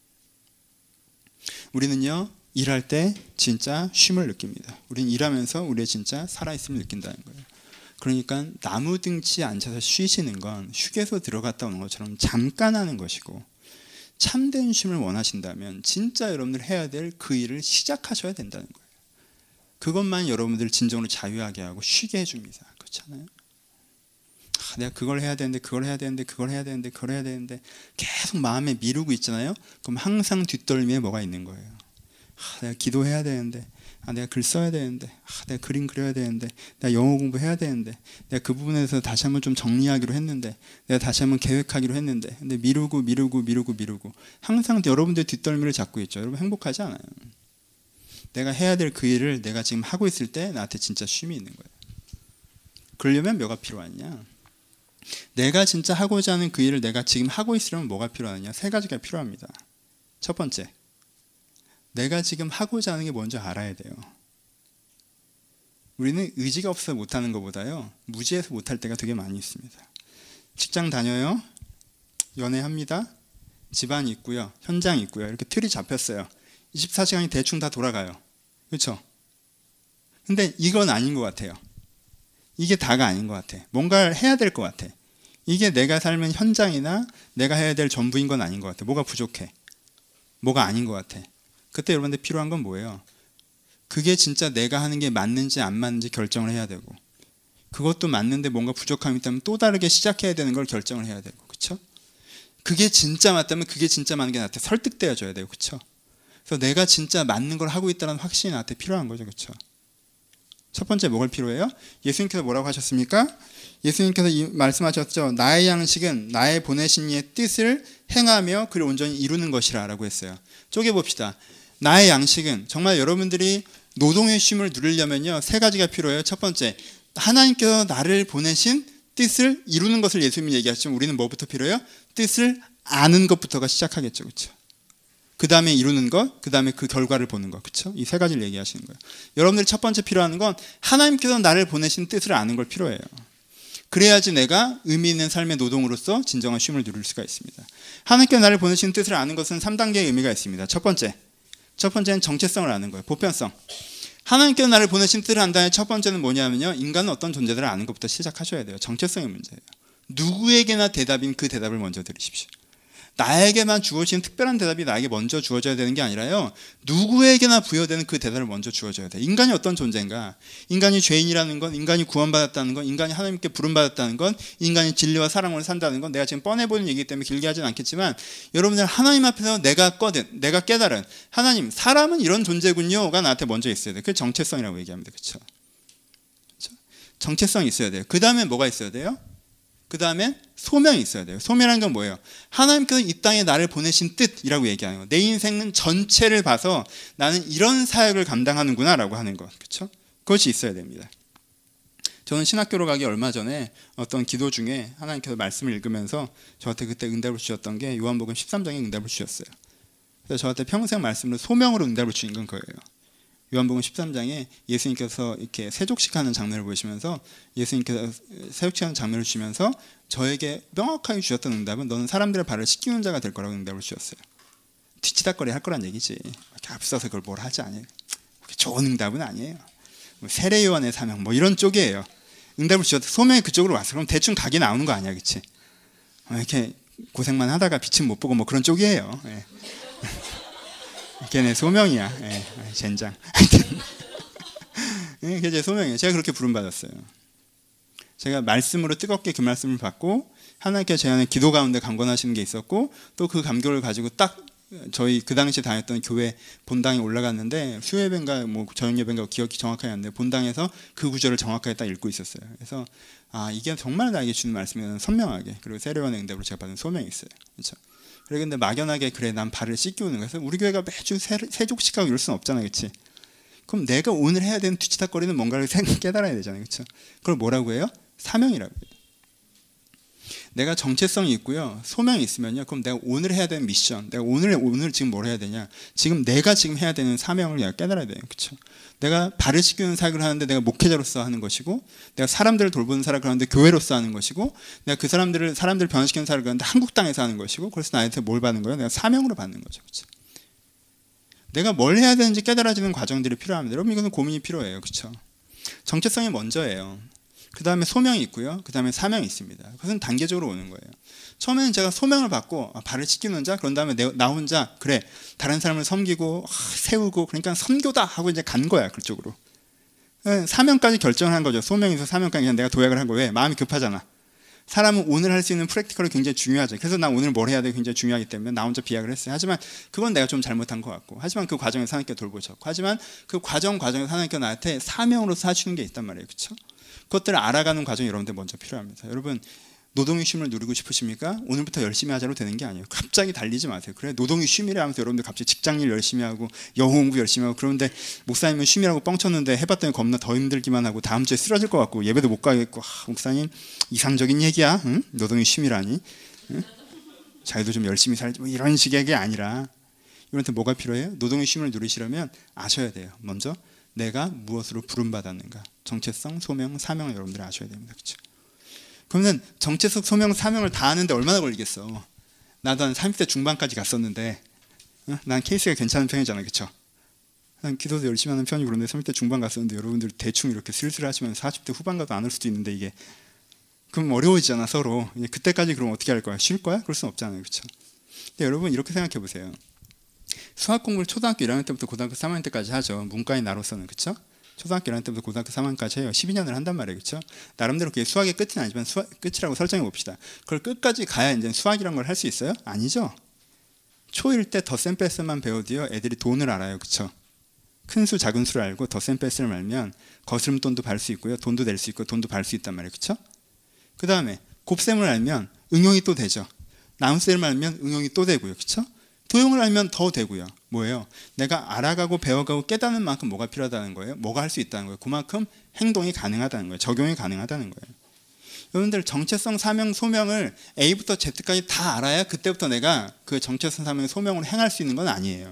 우리는요, 일할 때 진짜 쉼을 느낍니다. 우리는 일하면서 우리의 진짜 살아있음을 느낀다는 거예요. 그러니까 나무 등치 앉아서 쉬시는 건 휴게소 들어갔다 오는 것처럼 잠깐 하는 것이고, 참된 쉼을 원하신다면 진짜 여러분들 해야 될 그 일을 시작하셔야 된다는 거예요. 그것만 여러분들 진정으로 자유하게 하고 쉬게 해줍니다. 그렇잖아요? 내가 그걸 해야 되는데 그걸 해야 되는데 그걸 해야 되는데 그걸 해야 되는데 계속 마음에 미루고 있잖아요. 그럼 항상 뒷덜미에 뭐가 있는 거예요. 내가 기도해야 되는데, 내가 글 써야 되는데, 내가 그림 그려야 되는데, 내가 영어 공부해야 되는데, 내가 그 부분에서 다시 한번 좀 정리하기로 했는데, 내가 다시 한번 계획하기로 했는데, 근데 미루고 항상 여러분들 뒷덜미를 잡고 있죠. 여러분 행복하지 않아요. 내가 해야 될 그 일을 내가 지금 하고 있을 때 나한테 진짜 쉼이 있는 거예요. 그러려면 뭐가 필요하냐? 내가 진짜 하고자 하는 그 일을 내가 지금 하고 있으려면 뭐가 필요하냐? 세 가지가 필요합니다. 첫 번째, 내가 지금 하고자 하는 게 뭔지 알아야 돼요. 우리는 의지가 없어서 못하는 것보다요, 무지해서 못할 때가 되게 많이 있습니다. 직장 다녀요, 연애합니다, 집안이 있고요, 현장이 있고요. 이렇게 틀이 잡혔어요. 24시간이 대충 다 돌아가요. 그렇죠? 근데 이건 아닌 것 같아요. 이게 다가 아닌 것 같아. 뭔가를 해야 될 것 같아. 이게 내가 삶은 현장이나 내가 해야 될 전부인 건 아닌 것 같아. 뭐가 부족해. 뭐가 아닌 것 같아. 그때 여러분들 필요한 건 뭐예요? 그게 진짜 내가 하는 게 맞는지 안 맞는지 결정을 해야 되고, 그것도 맞는데 뭔가 부족함이 있다면 또 다르게 시작해야 되는 걸 결정을 해야 되고, 그렇죠? 그게 진짜 맞다면 그게 진짜 맞는 게 나한테 설득되어줘야 돼요. 그렇죠? 그래서 내가 진짜 맞는 걸 하고 있다는 확신이 나한테 필요한 거죠. 그렇죠? 첫 번째 뭐가 필요해요? 예수님께서 뭐라고 하셨습니까? 예수님께서 말씀하셨죠. 나의 양식은 나의 보내신 이의 뜻을 행하며 그를 온전히 이루는 것이라 라고 했어요. 쪼개봅시다. 나의 양식은, 정말 여러분들이 노동의 쉼을 누리려면요, 세 가지가 필요해요. 첫 번째, 하나님께서 나를 보내신 뜻을 이루는 것을 예수님이 얘기하시면 우리는 뭐부터 필요해요? 뜻을 아는 것부터가 시작하겠죠. 그렇죠? 그 다음에 이루는 것, 그 다음에 그 결과를 보는 것. 그렇죠? 이 세 가지를 얘기하시는 거예요. 여러분들이 첫 번째 필요한 건 하나님께서 나를 보내신 뜻을 아는 걸 필요해요. 그래야지 내가 의미 있는 삶의 노동으로서 진정한 쉼을 누릴 수가 있습니다. 하나님께서 나를 보내신 뜻을 아는 것은 3단계의 의미가 있습니다. 첫 번째는 정체성을 아는 거예요. 보편성. 하나님께서 나를 보내신 뜻을 안다는 첫 번째는 뭐냐면요, 인간은 어떤 존재들을 아는 것부터 시작하셔야 돼요. 정체성의 문제예요. 누구에게나 대답인 그 대답을 먼저 들으십시오. 나에게만 주어지는 특별한 대답이 나에게 먼저 주어져야 되는 게 아니라요, 누구에게나 부여되는 그 대답을 먼저 주어져야 돼요. 인간이 어떤 존재인가? 인간이 죄인이라는 건, 인간이 구원받았다는 건, 인간이 하나님께 부름받았다는 건, 인간이 진리와 사랑으로 산다는 건, 내가 지금 뻔해 보이는 얘기이기 때문에 길게 하진 않겠지만, 여러분들 하나님 앞에서 내가 깨달은 하나님, 사람은 이런 존재군요가 나한테 먼저 있어야 돼요. 그게 정체성이라고 얘기합니다. 그렇죠? 정체성이 있어야 돼요. 그 다음에 뭐가 있어야 돼요? 그 다음에 소명이 있어야 돼요. 소명이라는 건 뭐예요? 하나님께서 이 땅에 나를 보내신 뜻이라고 얘기하는 거. 내 인생은 전체를 봐서 나는 이런 사역을 감당하는구나 라고 하는 것. 그렇죠? 그것이 있어야 됩니다. 저는 신학교로 가기 얼마 전에 어떤 기도 중에 하나님께서 말씀을 읽으면서 저한테 그때 응답을 주셨던 게 요한복음 13장에 응답을 주셨어요. 그래서 저한테 평생 말씀으로 소명으로 응답을 주신 건 거예요. 요한복음 13장에 예수님께서 이렇게 세족식하는 장면을 보시면서, 예수님께서 세족식하는 장면을 주시면서 저에게 명확하게 주셨던 응답은, 너는 사람들의 발을 씻기는 자가 될 거라고 응답을 주셨어요. 뒤치다거리 할 거란 얘기지. 이렇게 앞서서 그걸 뭘 하지 않아요. 좋은 응답은 아니에요. 세례 요한의 사명 뭐 이런 쪽이에요. 응답을 주셨다. 소명이 그쪽으로 왔어. 그럼 대충 각이 나오는 거 아니야, 그렇지? 이렇게 고생만 하다가 빛은 못 보고 뭐 그런 쪽이에요. 예. 걔네 소명이야. 예, 젠장. 그게 제 소명이에요. 제가 그렇게 부름받았어요. 제가 말씀으로 뜨겁게 그 말씀을 받고, 하나님께서 제 안에 기도 가운데 강권하시는 게 있었고, 또 그 감격을 가지고 딱 저희 그 당시 다녔던 교회 본당에 올라갔는데 수요예배인가 뭐 저녁 예배인가 기억이 정확하게 안 나요. 본당에서 그 구절을 정확하게 딱 읽고 있었어요. 그래서 이게 정말 나에게 주는 말씀이면 선명하게, 그리고 세례요한의 응답으로 제가 받은 소명이 있어요. 그렇죠? 그래 근데 막연하게 그래 난 발을 씻기고 오는 거에서 우리 교회가 매주 세족식하고 이럴 수는 없잖아요. 그렇지? 그럼 내가 오늘 해야 되는 뒤치다거리는 뭔가를 깨달아야 되잖아요. 그렇죠? 그걸 뭐라고 해요? 사명이라고 해요. 내가 정체성이 있고요, 소명이 있으면요, 그럼 내가 오늘 해야 되는 미션, 내가 오늘 지금 뭘 해야 되냐, 지금 내가 지금 해야 되는 사명을 내가 깨달아야 돼요. 그렇죠? 내가 발을 씻기는 사역을 하는데 내가 목회자로서 하는 것이고, 내가 사람들을 돌보는 사역을 하는데 교회로서 하는 것이고, 내가 그 사람들을 변화시키는 사역을 하는데 한국 땅에서 하는 것이고, 그래서 나한테 뭘 받는 거예요? 내가 사명으로 받는 거죠. 그렇죠? 내가 뭘 해야 되는지 깨달아지는 과정들이 필요합니다. 여러분 이거는 고민이 필요해요. 그렇죠? 정체성이 먼저예요. 그 다음에 소명이 있고요, 그 다음에 사명이 있습니다. 그것은 단계적으로 오는 거예요. 처음에는 제가 소명을 받고 발을 씻기는 자, 그런 다음에 나 혼자 그래 다른 사람을 섬기고 세우고, 그러니까 선교다 하고 이제 간 거야 그쪽으로. 사명까지 결정한 거죠. 소명에서 사명까지 그냥 내가 도약을 한 거예요. 왜? 마음이 급하잖아. 사람은 오늘 할 수 있는 프랙티컬이 굉장히 중요하죠. 그래서 나 오늘 뭘 해야 돼 굉장히 중요하기 때문에 나 혼자 비약을 했어요. 하지만 그건 내가 좀 잘못한 것 같고, 하지만 그 과정에서 하나님께 돌보셨고, 하지만 그 과정에서 하나님께 나한테 사명으로서 하시는 게 있단 말이에요. 그렇죠? 그것들을 알아가는 과정이 여러분들 먼저 필요합니다. 여러분 노동의 쉼을 누리고 싶으십니까? 오늘부터 열심히 하자로 되는 게 아니에요. 갑자기 달리지 마세요. 그래 노동이 쉼이라 하면서 여러분들 갑자기 직장일 열심히 하고 영어 공부 열심히 하고, 그런데 목사님은 쉼이라고 뻥쳤는데 해봤더니 겁나 더 힘들기만 하고 다음 주에 쓰러질 것 같고 예배도 못 가겠고, 목사님 이상적인 얘기야. 응? 노동이 쉼이라니. 응? 자기도 좀 열심히 살지 뭐 이런 식의 게 아니라, 이분한테 뭐가 필요해요? 노동의 쉼을 누리시려면 아셔야 돼요. 먼저 내가 무엇으로 부름받았는가, 정체성, 소명, 사명을 여러분들이 아셔야 됩니다. 그렇죠? 그러면 정체성, 소명, 사명을 다 아는데 얼마나 걸리겠어? 나도 한 30대 중반까지 갔었는데, 난 케이스가 괜찮은 편이잖아요. 그렇죠? 난 기도도 열심히 하는 편이고, 그런데 30대 중반 갔었는데 여러분들 대충 이렇게 슬슬 하시면 40대 후반 가도 안 올 수도 있는데, 이게 그럼 어려워지잖아 서로. 그때까지 그럼 어떻게 할 거야? 쉴 거야? 그럴 수는 없잖아요. 그렇죠? 근데 여러분 이렇게 생각해 보세요. 수학 공부를 초등학교 1학년 때부터 고등학교 3학년 때까지 하죠. 문과인 나로서는. 그렇죠? 초등학교 1학년 때부터 고등학교 3학년까지 해요. 12년을 한단 말이에요. 그렇죠? 나름대로 그게 수학의 끝은 아니지만 끝이라고 설정해 봅시다. 그걸 끝까지 가야 이제 수학이란 걸 할 수 있어요? 아니죠. 초1 때 덧셈 뺄셈만 배워도요, 애들이 돈을 알아요. 그렇죠? 큰 수 작은 수를 알고 덧셈 뺄셈을 알면 거스름돈도 받을 수 있고요, 돈도 낼 수 있고 돈도 받을 수 있단 말이에요. 그렇죠? 그 다음에 곱셈을 알면 응용이 또 되죠. 나눗셈을 알면 응용이 또 되고요. 그렇죠? 도형을 알면 더 되고요. 뭐예요? 내가 알아가고 배워가고 깨닫는 만큼 뭐가 필요하다는 거예요? 뭐가 할 수 있다는 거예요? 그만큼 행동이 가능하다는 거예요. 적용이 가능하다는 거예요. 여러분들 정체성, 사명, 소명을 A부터 Z까지 다 알아야 그때부터 내가 그 정체성, 사명, 소명을 행할 수 있는 건 아니에요.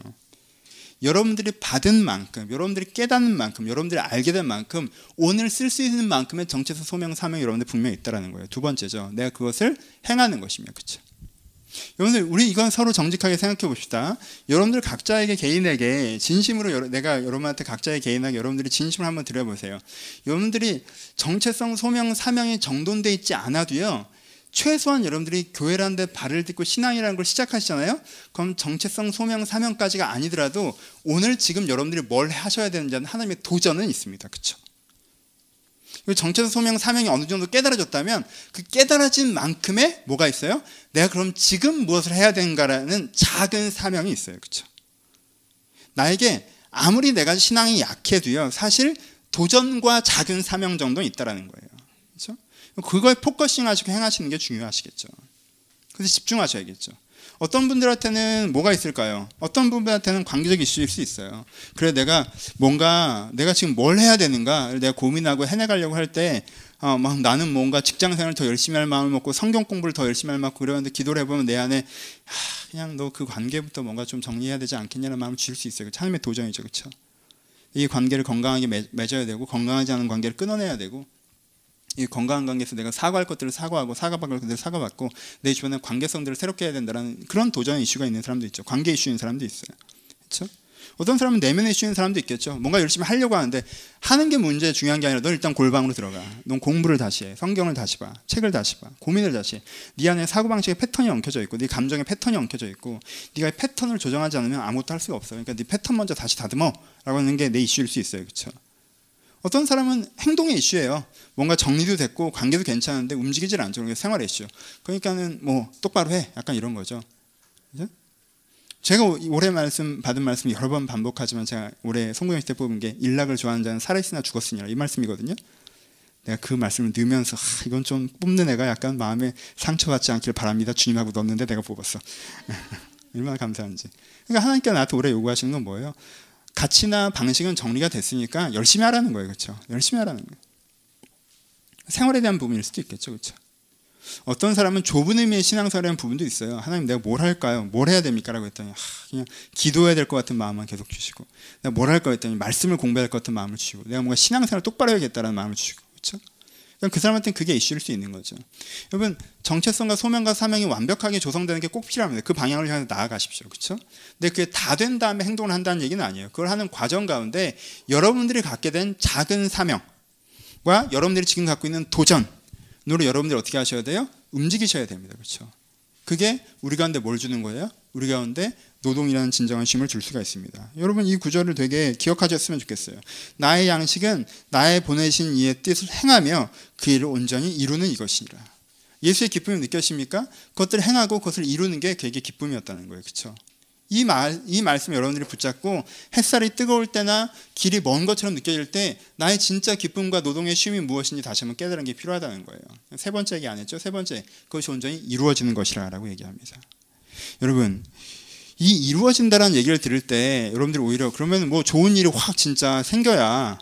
여러분들이 받은 만큼, 여러분들이 깨닫는 만큼, 여러분들이 알게 된 만큼, 오늘 쓸 수 있는 만큼의 정체성, 소명, 사명이 여러분들 분명히 있다는 거예요. 두 번째죠. 내가 그것을 행하는 것입니다. 그렇죠? 여러분들 우리 이건 서로 정직하게 생각해 봅시다. 여러분들 각자에게 개인에게 진심으로 내가 여러분한테 각자의 개인에게 여러분들이 진심을 한번 드려보세요. 여러분들이 정체성, 소명, 사명이 정돈돼 있지 않아도요, 최소한 여러분들이 교회라는 데 발을 딛고 신앙이라는 걸 시작하시잖아요. 그럼 정체성, 소명, 사명까지가 아니더라도 오늘 지금 여러분들이 뭘 하셔야 되는지 하나님의 도전은 있습니다. 그렇죠? 정체성, 소명, 사명이 어느 정도 깨달아졌다면 그 깨달아진 만큼의 뭐가 있어요? 내가 그럼 지금 무엇을 해야 되는가라는 작은 사명이 있어요. 그렇죠? 나에게 아무리 내가 신앙이 약해도요, 사실 도전과 작은 사명 정도는 있다라는 거예요. 그렇죠? 그거에 포커싱 하시고 행하시는 게 중요하시겠죠. 그래서 집중하셔야겠죠. 어떤 분들한테는 뭐가 있을까요? 어떤 분들한테는 관계적 이슈일 수 있어요. 그래 내가 지금 뭘 해야 되는가 내가 고민하고 해내가려고 할 때 막 나는 뭔가 직장생활을 더 열심히 할 마음을 먹고 성경 공부를 더 열심히 할 마음을 먹고 그러는데 기도를 해보면 내 안에 그냥 너 그 관계부터 뭔가 좀 정리해야 되지 않겠냐는 마음을 줄 수 있어요. 하나님의 도전이죠. 그렇죠? 이 관계를 건강하게 맺어야 되고, 건강하지 않은 관계를 끊어내야 되고, 이 건강한 관계에서 내가 사과할 것들을 사과하고 사과받을 것들을 사과받고 내 주변의 관계성들을 새롭게 해야 된다는 그런 도전 이슈가 있는 사람도 있죠. 관계 이슈인 사람도 있어요. 그렇죠? 어떤 사람은 내면의 이슈인 사람도 있겠죠. 뭔가 열심히 하려고 하는데 하는 게 문제 중요한 게 아니라 너 일단 골방으로 들어가. 넌 공부를 다시 해. 성경을 다시 봐. 책을 다시 봐. 고민을 다시 해. 네 안에 사고방식의 패턴이 엉켜져 있고 네 감정의 패턴이 엉켜져 있고 네가 패턴을 조정하지 않으면 아무것도 할 수가 없어. 그러니까 네 패턴 먼저 다시 다듬어 라고 하는 게 내 이슈일 수 있어요. 그렇죠? 어떤 사람은 행동의 이슈예요. 뭔가 정리도 됐고 관계도 괜찮은데 움직이질 않죠. 그러니까 생활의 이슈. 그러니까는 뭐 똑바로 해. 약간 이런 거죠. 그죠? 제가 올해 받은 말씀 여러 번 반복하지만 제가 올해 성공했을 때 뽑은 게 일락을 좋아하는 자는 살아있으나 죽었으니라 이 말씀이거든요. 내가 그 말씀을 넣으면서 이건 좀 뽑는 애가 약간 마음에 상처받지 않길 바랍니다. 주님하고 넣었는데 내가 뽑았어. 얼마나 감사한지. 그러니까 하나님께서 나한테 올해 요구하시는 건 뭐예요? 가치나 방식은 정리가 됐으니까 열심히 하라는 거예요. 그렇죠? 열심히 하라는 거예요. 생활에 대한 부분일 수도 있겠죠. 그렇죠? 어떤 사람은 좁은 의미의 신앙생활이라는 부분도 있어요. 하나님 내가 뭘 할까요? 뭘 해야 됩니까? 라고 했더니 그냥 기도해야 될 것 같은 마음만 계속 주시고, 내가 뭘 할까 했더니 말씀을 공부해야 될 것 같은 마음을 주시고, 내가 뭔가 신앙생활을 똑바로 해야겠다는 마음을 주시고. 그렇죠? 그 사람한테는 그게 이슈일 수 있는 거죠. 여러분, 정체성과 소명과 사명이 완벽하게 조성되는 게 꼭 필요합니다. 그 방향을 향해 나아가십시오. 그렇죠? 근데 그게 다 된 다음에 행동을 한다는 얘기는 아니에요. 그걸 하는 과정 가운데 여러분들이 갖게 된 작은 사명과 여러분들이 지금 갖고 있는 도전으로 여러분들이 어떻게 하셔야 돼요? 움직이셔야 됩니다. 그렇죠? 그게 우리 가운데 뭘 주는 거예요? 우리 가운데 노동이라는 진정한 쉼을 줄 수가 있습니다. 여러분, 이 구절을 되게 기억하셨으면 좋겠어요. 나의 양식은 나의 보내신 이의 뜻을 행하며 그 일을 온전히 이루는 이것이니라. 예수의 기쁨을 느끼십니까? 그것들을 행하고 그것을 이루는 게 그에게 기쁨이었다는 거예요. 그렇죠? 이 말씀 여러분들이 붙잡고 햇살이 뜨거울 때나 길이 먼 것처럼 느껴질 때 나의 진짜 기쁨과 노동의 쉼이 무엇인지 다시 한번 깨달은 게 필요하다는 거예요. 세 번째 얘기 안 했죠? 세 번째, 그것이 온전히 이루어지는 것이라고 얘기합니다. 여러분, 이 이루어진다라는 얘기를 들을 때 여러분들이 오히려 그러면 뭐 좋은 일이 확 진짜 생겨야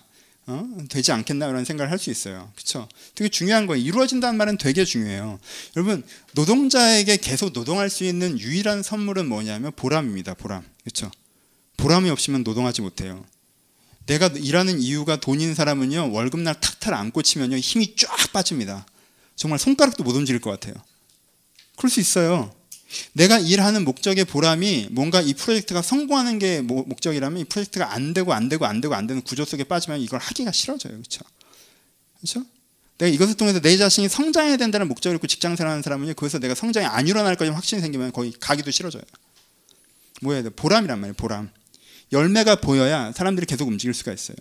되지 않겠나 이런 생각을 할 수 있어요. 그렇죠? 되게 중요한 거예요. 이루어진다는 말은 되게 중요해요. 여러분, 노동자에게 계속 노동할 수 있는 유일한 선물은 뭐냐면 보람입니다. 보람. 그렇죠? 보람이 없으면 노동하지 못해요. 내가 일하는 이유가 돈인 사람은요, 월급날 탁탁 안 꽂히면요 힘이 쫙 빠집니다. 정말 손가락도 못 움직일 것 같아요. 그럴 수 있어요. 내가 일하는 목적의 보람이 뭔가 이 프로젝트가 성공하는 게 목적이라면 이 프로젝트가 안 되는 구조 속에 빠지면 이걸 하기가 싫어져요. 그렇죠? 그렇죠? 내가 이것을 통해서 내 자신이 성장해야 된다는 목적을 갖고 직장생활하는 사람은요, 거기서 내가 성장이 안 일어날 거라는 확신이 생기면 거기 가기도 싫어져요. 뭐 해야 돼? 보람이란 말이에요. 보람. 열매가 보여야 사람들이 계속 움직일 수가 있어요.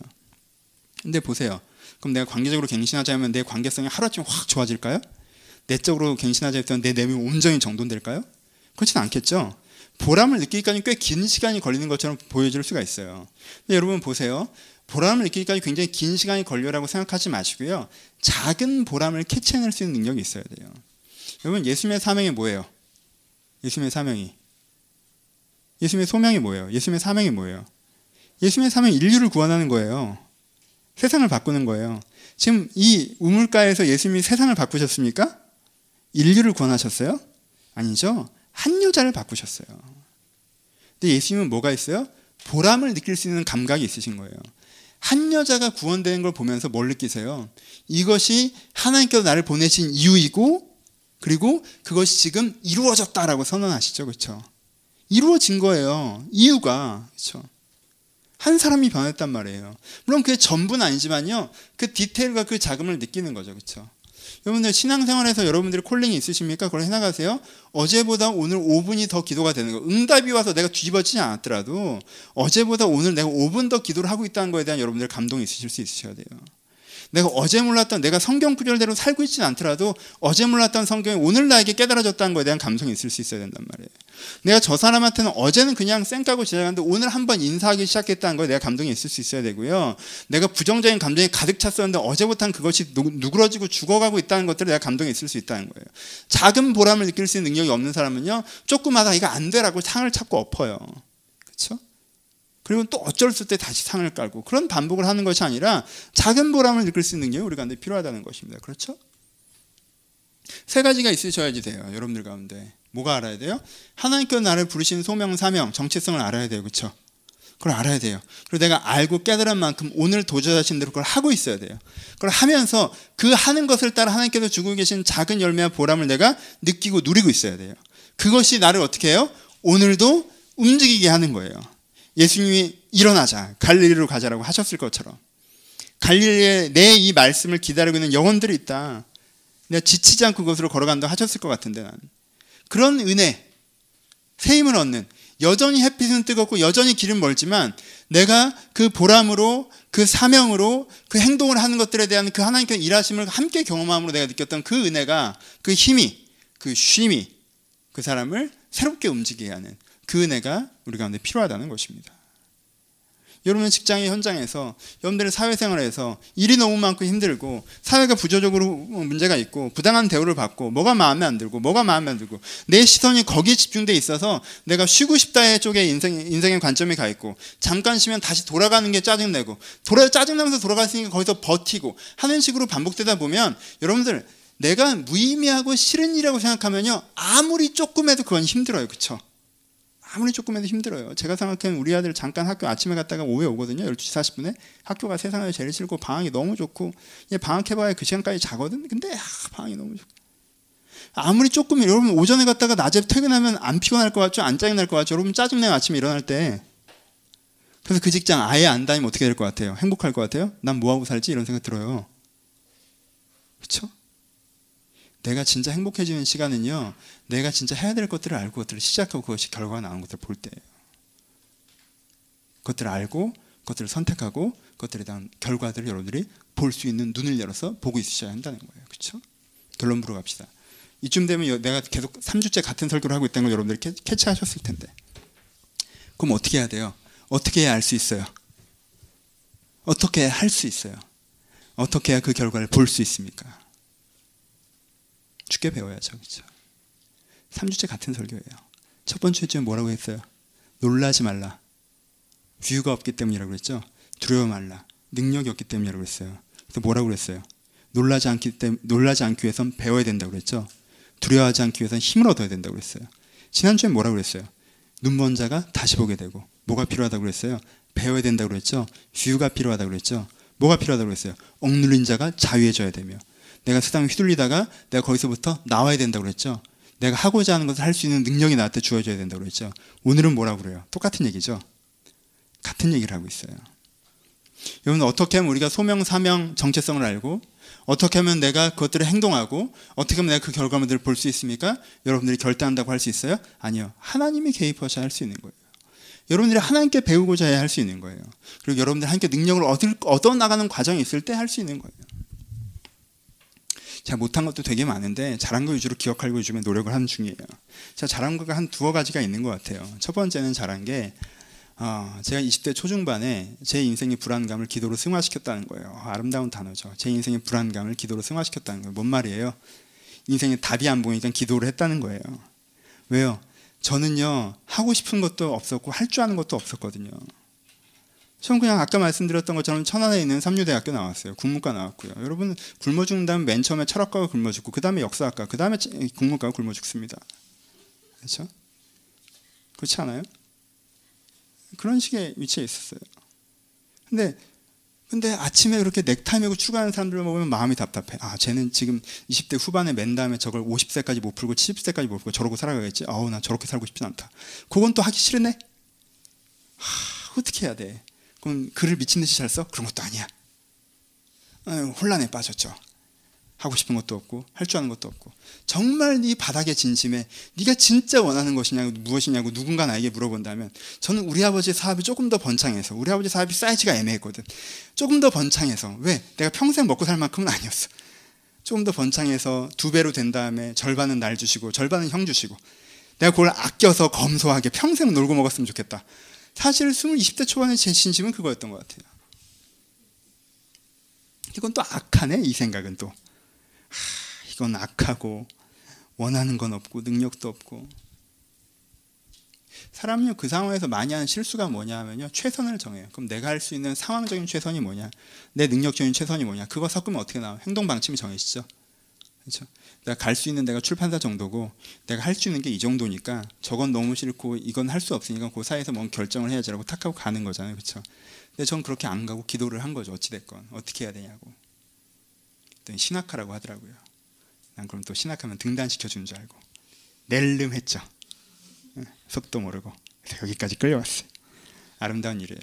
근데 보세요. 그럼 내가 관계적으로 갱신하자면 내 관계성이 하루아침에 확 좋아질까요? 내적으로 갱신하자 했던 내 내면이 온전히 정돈될까요? 그렇지는 않겠죠. 보람을 느끼기까지 꽤 긴 시간이 걸리는 것처럼 보여질 수가 있어요. 근데 여러분 보세요. 보람을 느끼기까지 굉장히 긴 시간이 걸려라고 생각하지 마시고요. 작은 보람을 캐치해낼 수 있는 능력이 있어야 돼요. 여러분, 예수님의 사명이 뭐예요? 예수님의 사명이. 예수님의 소명이 뭐예요? 예수님의 사명이 뭐예요? 예수님의 사명이 인류를 구원하는 거예요. 세상을 바꾸는 거예요. 지금 이 우물가에서 예수님이 세상을 바꾸셨습니까? 인류를 구원하셨어요? 아니죠. 한 여자를 바꾸셨어요. 근데 예수님은 뭐가 있어요? 보람을 느낄 수 있는 감각이 있으신 거예요. 한 여자가 구원되는 걸 보면서 뭘 느끼세요? 이것이 하나님께서 나를 보내신 이유이고, 그리고 그것이 지금 이루어졌다라고 선언하시죠. 그렇죠? 이루어진 거예요. 이유가. 그렇죠? 한 사람이 변했단 말이에요. 물론 그게 전부는 아니지만요, 그 디테일과 그 자금을 느끼는 거죠. 그렇죠? 여러분들 신앙생활에서 여러분들이 콜링이 있으십니까? 그걸 해나가세요. 어제보다 오늘 5분이 더 기도가 되는 거. 응답이 와서 내가 뒤집어지지 않았더라도 어제보다 오늘 내가 5분 더 기도를 하고 있다는 거에 대한 여러분들 감동이 있으실 수 있으셔야 돼요. 내가 어제 몰랐던, 내가 성경 구절대로 살고 있지는 않더라도 어제 몰랐던 성경이 오늘 나에게 깨달아졌다는 거에 대한 감성이 있을 수 있어야 된단 말이에요. 내가 저 사람한테는 어제는 그냥 쌩까고 지나갔는데 오늘 한번 인사하기 시작했다는 거에 내가 감동이 있을 수 있어야 되고요. 내가 부정적인 감정이 가득 찼었는데 어제부터는 그것이 누그러지고 죽어가고 있다는 것들에 내가 감동이 있을 수 있다는 거예요. 작은 보람을 느낄 수 있는 능력이 없는 사람은요, 조금마다 이거 안 되라고 상을 찾고 엎어요. 그렇죠? 그리고 또 어쩔 수 때 다시 상을 깔고, 그런 반복을 하는 것이 아니라 작은 보람을 느낄 수 있는 능력이 우리 가운데 필요하다는 것입니다. 그렇죠? 세 가지가 있으셔야지 돼요. 여러분들 가운데. 뭐가 알아야 돼요? 하나님께서 나를 부르신 소명, 사명, 정체성을 알아야 돼요. 그렇죠? 그걸 알아야 돼요. 그리고 내가 알고 깨달은 만큼 오늘 도전하신 대로 그걸 하고 있어야 돼요. 그걸 하면서 그 하는 것을 따라 하나님께서 주고 계신 작은 열매와 보람을 내가 느끼고 누리고 있어야 돼요. 그것이 나를 어떻게 해요? 오늘도 움직이게 하는 거예요. 예수님이 일어나자, 갈릴리로 가자라고 하셨을 것처럼, 갈릴리에 내 이 말씀을 기다리고 있는 영혼들이 있다. 내가 지치지 않고 그것으로 걸어간다 하셨을 것 같은데, 난 그런 은혜, 새 힘을 얻는, 여전히 햇빛은 뜨겁고 여전히 길은 멀지만 내가 그 보람으로, 그 사명으로, 그 행동을 하는 것들에 대한 그 하나님께서 일하심을 함께 경험함으로 내가 느꼈던 그 은혜가, 그 힘이, 그 쉼이 그 사람을 새롭게 움직이게 하는, 그 은혜가 우리 가운데 필요하다는 것입니다. 여러분의 직장의 현장에서, 여러분들의 사회생활에서 일이 너무 많고 힘들고 사회가 부조적으로 문제가 있고 부당한 대우를 받고 뭐가 마음에 안 들고 내 시선이 거기에 집중돼 있어서 내가 쉬고 싶다의 쪽에 인생의 관점이 가 있고 잠깐 쉬면 다시 돌아가는 게 짜증내고 짜증나면서 돌아갔으니까 거기서 버티고 하는 식으로 반복되다 보면 여러분들 내가 무의미하고 싫은 일이라고 생각하면요 아무리 조금 해도 그건 힘들어요. 그렇죠? 아무리 조금 해도 힘들어요. 제가 생각하면 우리 아들 잠깐 학교 아침에 갔다가 오후에 오거든요. 12시 40분에. 학교가 세상에서 제일 싫고 방학이 너무 좋고 얘 방학해봐야 그 시간까지 자거든. 근데 방학이 너무 좋고 아무리 조금 여러분 오전에 갔다가 낮에 퇴근하면 안 피곤할 것 같죠? 안 짜증날 것 같죠? 여러분 짜증내요 아침에 일어날 때. 그래서 그 직장 아예 안 다니면 어떻게 될 것 같아요? 행복할 것 같아요? 난 뭐하고 살지? 이런 생각 들어요. 그렇죠? 내가 진짜 행복해지는 시간은요 내가 진짜 해야 될 것들을 알고 그것들을 시작하고 그것이 결과가 나오는 것들을 볼 때예요. 그것들을 알고 그것들을 선택하고 그것들에 대한 결과들을 여러분들이 볼 수 있는 눈을 열어서 보고 있으셔야 한다는 거예요. 그렇죠? 결론부로 갑시다. 이쯤 되면 내가 계속 3주째 같은 설교를 하고 있다는 걸 여러분들이 캐치하셨을 텐데 그럼 어떻게 해야 돼요? 어떻게 해야 알 수 있어요? 어떻게 해야 할 수 있어요? 어떻게 해야 그 결과를 볼 수 있습니까? 죽게 배워야죠. 그렇죠? 3주째 같은 설교예요. 첫 번째 주에 뭐라고 했어요? 놀라지 말라. 뷰가 없기 때문이라고 그랬죠. 두려워 말라. 능력이 없기 때문이라고 그랬어요. 그래서 뭐라고 그랬어요? 놀라지 않기 위해선 배워야 된다고 그랬죠. 두려워하지 않기 위해선 힘을 얻어야 된다고 그랬어요. 지난주에 뭐라고 그랬어요? 눈먼 자가 다시 보게 되고 뭐가 필요하다고 그랬어요? 배워야 된다고 그랬죠. 뷰가 필요하다고 그랬죠. 뭐가 필요하다고 그랬어요? 억눌린 자가 자유해져야 되며 내가 세상에 휘둘리다가 내가 거기서부터 나와야 된다고 그랬죠. 내가 하고자 하는 것을 할 수 있는 능력이 나한테 주어져야 된다고 그랬죠. 오늘은 뭐라고 그래요? 똑같은 얘기죠. 같은 얘기를 하고 있어요. 여러분 어떻게 하면 우리가 소명, 사명, 정체성을 알고 어떻게 하면 내가 그것들을 행동하고 어떻게 하면 내가 그 결과물들을 볼 수 있습니까? 여러분들이 결단한다고 할 수 있어요? 아니요. 하나님이 개입하셔야 할 수 있는 거예요. 여러분들이 하나님께 배우고자 해야 할 수 있는 거예요. 그리고 여러분들이 하나님께 능력을 얻어나가는 과정이 있을 때 할 수 있는 거예요. 제가 못한 것도 되게 많은데 잘한 거 위주로 기억하고 요즘에 노력을 하는 중이에요. 제가 잘한 거가 한 두어 가지가 있는 것 같아요. 첫 번째는 잘한 게 제가 20대 초중반에 제 인생의 불안감을 기도로 승화시켰다는 거예요. 아름다운 단어죠. 제 인생의 불안감을 기도로 승화시켰다는 거예요. 뭔 말이에요? 인생에 답이 안 보이니까 기도를 했다는 거예요. 왜요? 저는요 하고 싶은 것도 없었고 할 줄 아는 것도 없었거든요. 저는 그냥 아까 말씀드렸던 것처럼 천안에 있는 삼류대학교 나왔어요. 국문과 나왔고요. 여러분 굶어 죽는다면 맨 처음에 철학과가 굶어 죽고 그 다음에 역사학과 그 다음에 국문과가 굶어 죽습니다. 그렇죠? 그렇지 않아요? 그런 식의 위치에 있었어요. 근데 아침에 그렇게 넥타이 메고 출근하는 사람들을 보면 마음이 답답해. 쟤는 지금 20대 후반에 맨 다음에 저걸 50세까지 못 풀고 70세까지 못 풀고 저러고 살아가겠지. 나 저렇게 살고 싶진 않다. 그건 또 하기 싫으네? 어떻게 해야 돼? 그럼 글을 미친 듯이 잘 써? 그런 것도 아니야. 혼란에 빠졌죠. 하고 싶은 것도 없고 할 줄 아는 것도 없고 정말 네 바닥의 진심에 네가 진짜 원하는 것이냐고 무엇이냐고 누군가 나에게 물어본다면 저는 우리 아버지의 사업이 조금 더 번창해서 우리 아버지 사업이 사이즈가 애매했거든. 조금 더 번창해서 왜? 내가 평생 먹고 살 만큼은 아니었어. 조금 더 번창해서 2배로 된 다음에 절반은 날 주시고 절반은 형 주시고 내가 그걸 아껴서 검소하게 평생 놀고 먹었으면 좋겠다. 사실 20대 초반의 제 진심은 그거였던 것 같아요. 이건 또 악하네 이 생각은 또. 이건 악하고 원하는 건 없고 능력도 없고. 사람은요 그 상황에서 많이 하는 실수가 뭐냐면요 최선을 정해요. 그럼 내가 할 수 있는 상황적인 최선이 뭐냐, 내 능력적인 최선이 뭐냐, 그거 섞으면 어떻게 나와요? 행동 방침이 정해지죠. 그렇죠? 내가 갈 수 있는 데가 출판사 정도고 내가 할 수 있는 게 이 정도니까 저건 너무 싫고 이건 할 수 없으니까 그 사이에서 뭔 결정을 해야지라고 탁 하고 가는 거잖아요. 그렇죠? 근데 전 그렇게 안 가고 기도를 한 거죠. 어찌됐건 어떻게 해야 되냐고. 그랬더니 신학하라고 하더라고요. 난 그럼 또 신학하면 등단시켜주는 줄 알고 낼름했죠. 속도 모르고. 그래서 여기까지 끌려왔어요. 아름다운 일이에요.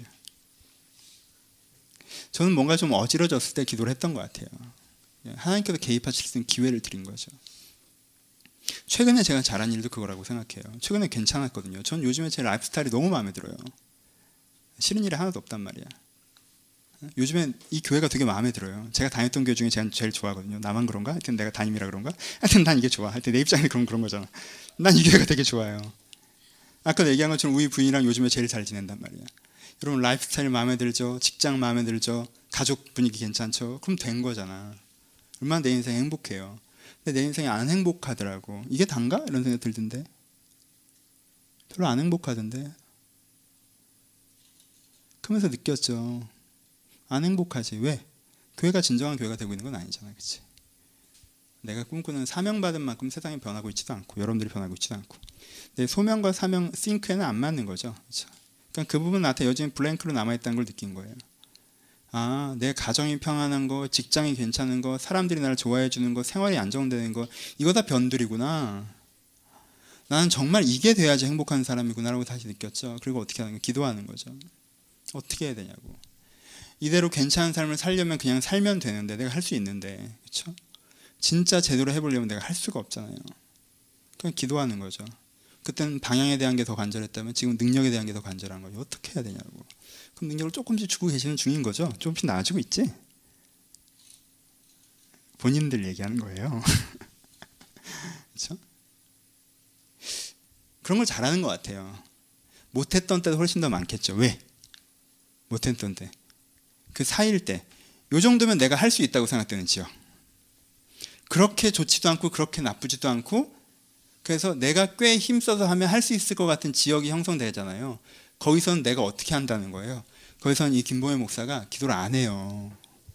저는 뭔가 좀 어지러졌을 때 기도를 했던 것 같아요. 하나님께서 개입하실 수 있는 기회를 드린 거죠. 최근에 제가 잘한 일도 그거라고 생각해요. 최근에 괜찮았거든요. 전 요즘에 제 라이프 스타일이 너무 마음에 들어요. 싫은 일이 하나도 없단 말이야. 요즘엔 이 교회가 되게 마음에 들어요. 제가 다녔던 교회 중에 제가 제일 좋아하거든요. 나만 그런가? 하여튼 내가 담임이라 그런가? 하여튼 난 이게 좋아. 하여튼 내 입장에 그런 거잖아. 난 이 교회가 되게 좋아요. 아까 얘기한 것처럼 우리 부인이랑 요즘에 제일 잘 지낸단 말이야. 여러분 라이프 스타일 마음에 들죠? 직장 마음에 들죠? 가족 분위기 괜찮죠? 그럼 된 거잖아. 얼마나 내 인생 행복해요. 근데 내 인생이 안 행복하더라고. 이게 단가? 이런 생각 들던데. 별로 안 행복하던데. 그러면서 느꼈죠. 안 행복하지. 왜? 교회가 진정한 교회가 되고 있는 건 아니잖아. 그치? 내가 꿈꾸는 사명받은 만큼 세상이 변하고 있지도 않고 여러분들이 변하고 있지도 않고 내 소명과 사명 싱크에는 안 맞는 거죠. 그렇죠? 그러니까 그 부분 나한테 여전히 블랭크로 남아있다는 걸 느낀 거예요. 아, 내 가정이 평안한 거, 직장이 괜찮은 거, 사람들이 나를 좋아해 주는 거, 생활이 안정되는 거, 이거 다 변두리구나. 나는 정말 이게 돼야지 행복한 사람이구나라고 다시 느꼈죠. 그리고 어떻게 하는 거? 기도하는 거죠. 어떻게 해야 되냐고. 이대로 괜찮은 삶을 살려면 그냥 살면 되는데 내가 할 수 있는데, 그렇죠? 진짜 제대로 해보려면 내가 할 수가 없잖아요. 그냥 기도하는 거죠. 그때는 방향에 대한 게 더 간절했다면 지금 능력에 대한 게 더 간절한 거예요. 어떻게 해야 되냐고. 그럼 능력을 조금씩 주고 계시는 중인 거죠. 조금씩 나아지고 있지. 본인들 얘기하는 거예요. 그렇죠? 그런 걸 잘하는 것 같아요. 못했던 때도 훨씬 더 많겠죠. 왜? 못했던 때. 그 사이일 때. 요 정도면 내가 할 수 있다고 생각되는 지역. 그렇게 좋지도 않고 그렇게 나쁘지도 않고 그래서 내가 꽤 힘써서 하면 할 수 있을 것 같은 지역이 형성되잖아요. 거기서는 내가 어떻게 한다는 거예요. 거기서는 이 김보혜 목사가 기도를 안 해요.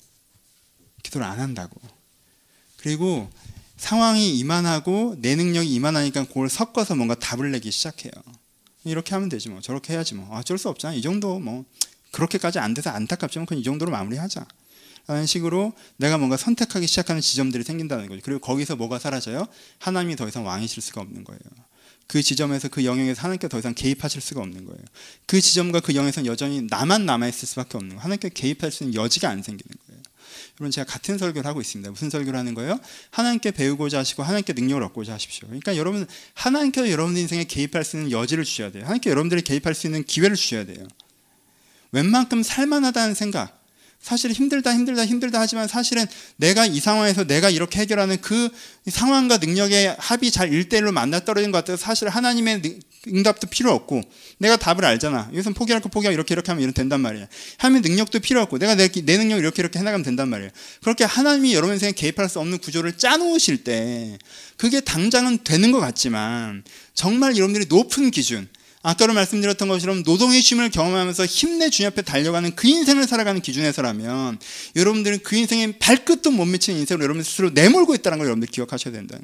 기도를 안 한다고. 그리고 상황이 이만하고 내 능력이 이만하니까 그걸 섞어서 뭔가 답을 내기 시작해요. 이렇게 하면 되지 뭐. 저렇게 해야지 뭐. 어쩔 수 없잖아. 이 정도 뭐 그렇게까지 안 돼서 안타깝지만 그냥 이 정도로 마무리하자. 라는 식으로 내가 뭔가 선택하기 시작하는 지점들이 생긴다는 거죠. 그리고 거기서 뭐가 사라져요? 하나님이 더 이상 왕이실 수가 없는 거예요. 그 지점에서 그 영역에서 하나님께 더 이상 개입하실 수가 없는 거예요. 그 지점과 그 영역에서는 여전히 나만 남아있을 수밖에 없는 거예요. 하나님께 개입할 수 있는 여지가 안 생기는 거예요. 여러분 제가 같은 설교를 하고 있습니다. 무슨 설교를 하는 거예요? 하나님께 배우고자 하시고 하나님께 능력을 얻고자 하십시오. 그러니까 여러분 하나님께서 여러분들 인생에 개입할 수 있는 여지를 주셔야 돼요. 하나님께 여러분들이 개입할 수 있는 기회를 주셔야 돼요. 웬만큼 살만하다는 생각, 사실 힘들다 하지만 사실은 내가 이 상황에서 내가 이렇게 해결하는 그 상황과 능력의 합이 잘 1대1로 맞아떨어진 것 같아서 사실 하나님의 응답도 필요 없고 내가 답을 알잖아. 이것은 포기할 거 포기하고 이렇게 하면 이렇게 된단 말이야. 하나님의 능력도 필요 없고 내가 내 능력을 이렇게 해나가면 된단 말이야. 그렇게 하나님이 여러분 인생에 개입할 수 없는 구조를 짜놓으실 때 그게 당장은 되는 것 같지만 정말 여러분들이 높은 기준, 아까로 말씀드렸던 것처럼 노동의 쉼을 경험하면서 힘내 주님 앞에 달려가는 그 인생을 살아가는 기준에서라면 여러분들은 그 인생에 발끝도 못 미치는 인생을 여러분 스스로 내몰고 있다는 걸 여러분들 기억하셔야 된다는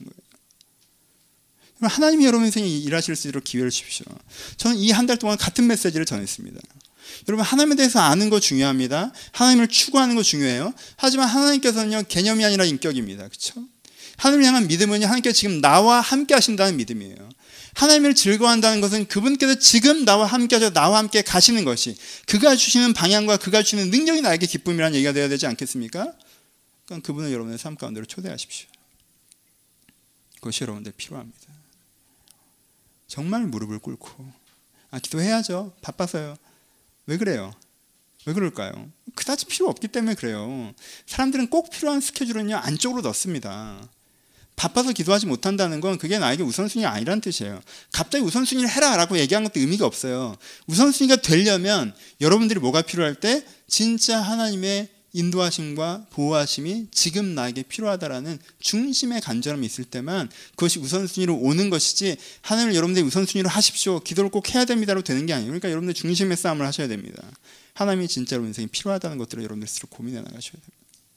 거예요. 하나님이 여러분 인생에 일하실 수 있도록 기회를 주십시오. 저는 이 한 달 동안 같은 메시지를 전했습니다. 여러분 하나님에 대해서 아는 거 중요합니다. 하나님을 추구하는 거 중요해요. 하지만 하나님께서는요 개념이 아니라 인격입니다. 그렇죠? 하나님을 향한 믿음은 하나님께서 지금 나와 함께 하신다는 믿음이에요. 하나님을 즐거워한다는 것은 그분께서 지금 나와 함께 하셔서 나와 함께 가시는 것이 그가 주시는 방향과 그가 주시는 능력이 나에게 기쁨이라는 얘기가 되어야 되지 않겠습니까? 그러니까 그분을 여러분의 삶 가운데로 초대하십시오. 그것이 여러분들 필요합니다. 정말 무릎을 꿇고 기도해야죠. 바빠서요. 왜 그래요? 왜 그럴까요? 그다지 필요 없기 때문에 그래요. 사람들은 꼭 필요한 스케줄은요 안쪽으로 넣습니다. 바빠서 기도하지 못한다는 건 그게 나에게 우선순위가 아니란 뜻이에요. 갑자기 우선순위를 해라 라고 얘기한 것도 의미가 없어요. 우선순위가 되려면 여러분들이 뭐가 필요할 때 진짜 하나님의 인도하심과 보호하심이 지금 나에게 필요하다라는 중심의 간절함이 있을 때만 그것이 우선순위로 오는 것이지 하나님을 여러분들이 우선순위로 하십시오. 기도를 꼭 해야 됩니다로 되는 게 아니에요. 그러니까 여러분들 중심의 싸움을 하셔야 됩니다. 하나님이 진짜로 인생에 필요하다는 것들을 여러분들 스스로 고민해 나가셔야 됩니다.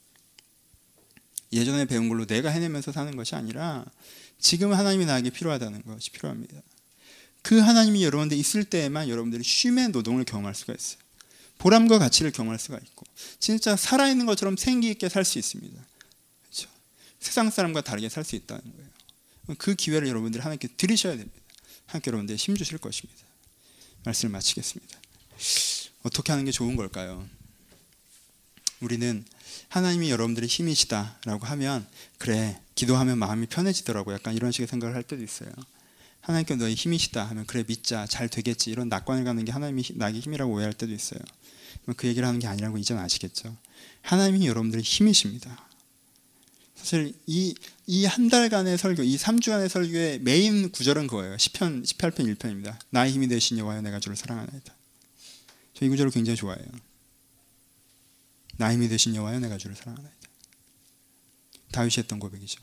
예전에 배운 걸로 내가 해내면서 사는 것이 아니라 지금 하나님이 나에게 필요하다는 것이 필요합니다. 그 하나님이 여러분들 있을 때에만 여러분들이 쉼의 노동을 경험할 수가 있어요. 보람과 가치를 경험할 수가 있고 진짜 살아있는 것처럼 생기 있게 살 수 있습니다. 그렇죠? 세상 사람과 다르게 살 수 있다는 거예요. 그 기회를 여러분들이 하나님께 드리셔야 됩니다. 하나님께 여러분들이 힘 주실 것입니다. 말씀을 마치겠습니다. 어떻게 하는 게 좋은 걸까요? 우리는 하나님이 여러분들의 힘이시다라고 하면 그래 기도하면 마음이 편해지더라고 약간 이런 식의 생각을 할 때도 있어요. 하나님께 너희 힘이시다 하면 그래 믿자 잘 되겠지 이런 낙관을 가는 게 하나님이 나에게 힘이라고 오해할 때도 있어요. 그 얘기를 하는 게 아니라고 이제는 아시겠죠. 하나님이 여러분들의 힘이십니다. 사실 이 한 달간의 설교, 이 3주간의 설교의 메인 구절은 그거예요. 시편 18편 1편입니다. 나의 힘이 되신 여호와여 내가 주를 사랑하나이다. 저 이 구절을 굉장히 좋아해요. 나의 힘이 되신 여호와여 내가 주를 사랑하나이다. 다윗이 했던 고백이죠.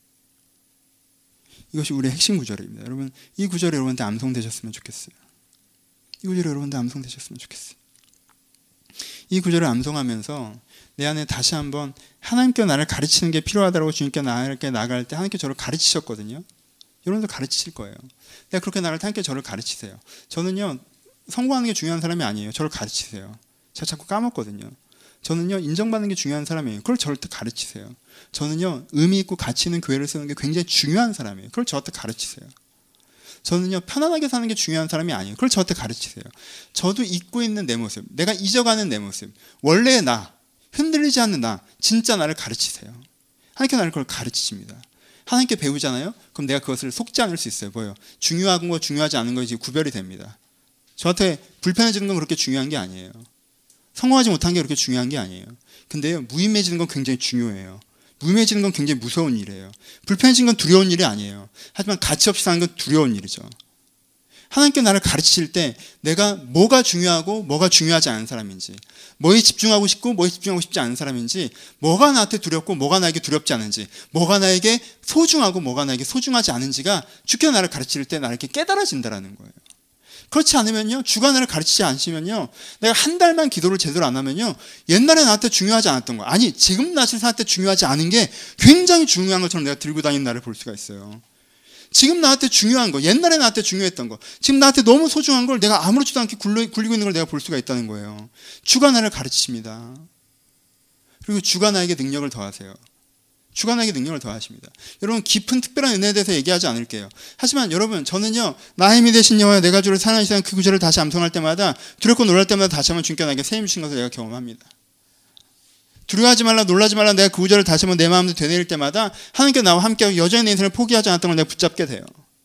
이것이 우리의 핵심 구절입니다. 여러분, 이 구절이 여러분한테 암송되셨으면 좋겠어요. 이 구절이 여러분한테 암송되셨으면 좋겠어요. 이 구절을 암송하면서 내 안에 다시 한번 하나님께 나를 가르치는 게 필요하다고 주님께 나에게 나갈 때 하나님께 저를 가르치셨거든요. 여러분도 가르치실 거예요. 내가 그렇게 나갈 때 하나님께 저를 가르치세요. 저는요, 성공하는 게 중요한 사람이 아니에요. 저를 가르치세요. 제가 자꾸 까먹거든요. 저는요, 인정받는 게 중요한 사람이에요. 그걸 저한테 가르치세요. 저는요, 의미 있고 가치 있는 교회를 쓰는 게 굉장히 중요한 사람이에요. 그걸 저한테 가르치세요. 저는요, 편안하게 사는 게 중요한 사람이 아니에요. 그걸 저한테 가르치세요. 저도 잊고 있는 내 모습, 내가 잊어가는 내 모습, 원래의 나, 흔들리지 않는 나, 진짜 나를 가르치세요. 하나님께 나를 그걸 가르치십니다. 하나님께 배우잖아요? 그럼 내가 그것을 속지 않을 수 있어요. 뭐예요? 중요한 거, 중요하지 않은 거 이제 구별이 됩니다. 저한테 불편해지는 건 그렇게 중요한 게 아니에요. 성공하지 못한 게 그렇게 중요한 게 아니에요. 근데요, 무의미해지는 건 굉장히 중요해요. 무의미해지는 건 굉장히 무서운 일이에요. 불편해지는 건 두려운 일이 아니에요. 하지만 가치 없이 사는 건 두려운 일이죠. 하나님께 나를 가르치실 때 내가 뭐가 중요하고 뭐가 중요하지 않은 사람인지, 뭐에 집중하고 싶고 뭐에 집중하고 싶지 않은 사람인지, 뭐가 나한테 두렵고 뭐가 나에게 두렵지 않은지, 뭐가 나에게 소중하고 뭐가 나에게 소중하지 않은지가 주께서 나를 가르칠 때 나를 이렇게 깨달아진다라는 거예요. 그렇지 않으면요, 주가 나를 가르치지 않으시면요, 내가 한 달만 기도를 제대로 안 하면요, 옛날에 나한테 중요하지 않았던 거, 아니 지금 나한테 중요하지 않은 게 굉장히 중요한 것처럼 내가 들고 다니는 나를 볼 수가 있어요. 지금 나한테 중요한 거, 옛날에 나한테 중요했던 거, 지금 나한테 너무 소중한 걸 내가 아무렇지도 않게 굴리고 있는 걸 내가 볼 수가 있다는 거예요. 주가 나를 가르치십니다. 그리고 주가 나에게 능력을 더하세요. 주가 나에게 능력을 더하십니다. 여러분, 깊은 특별한 은혜에 대해서 얘기하지 않을게요. 하지만 여러분, 저는요, 나의 힘이 되신 여호와 내가 주를 사랑하시는 그 구절을 다시 암송할 때마다, 두렵고 놀랄 때마다 다시 한번 주님께 나에게 새 힘 주신 것을 내가 경험합니다. 두려워하지 말라, 놀라지 말라, 내가 그 구절을 다시 한번 내 마음에 되뇌일 때마다 하나님께 나와 함께하고 여전히 내 인생을 포기하지 않았던 걸 내가 붙잡게 돼요.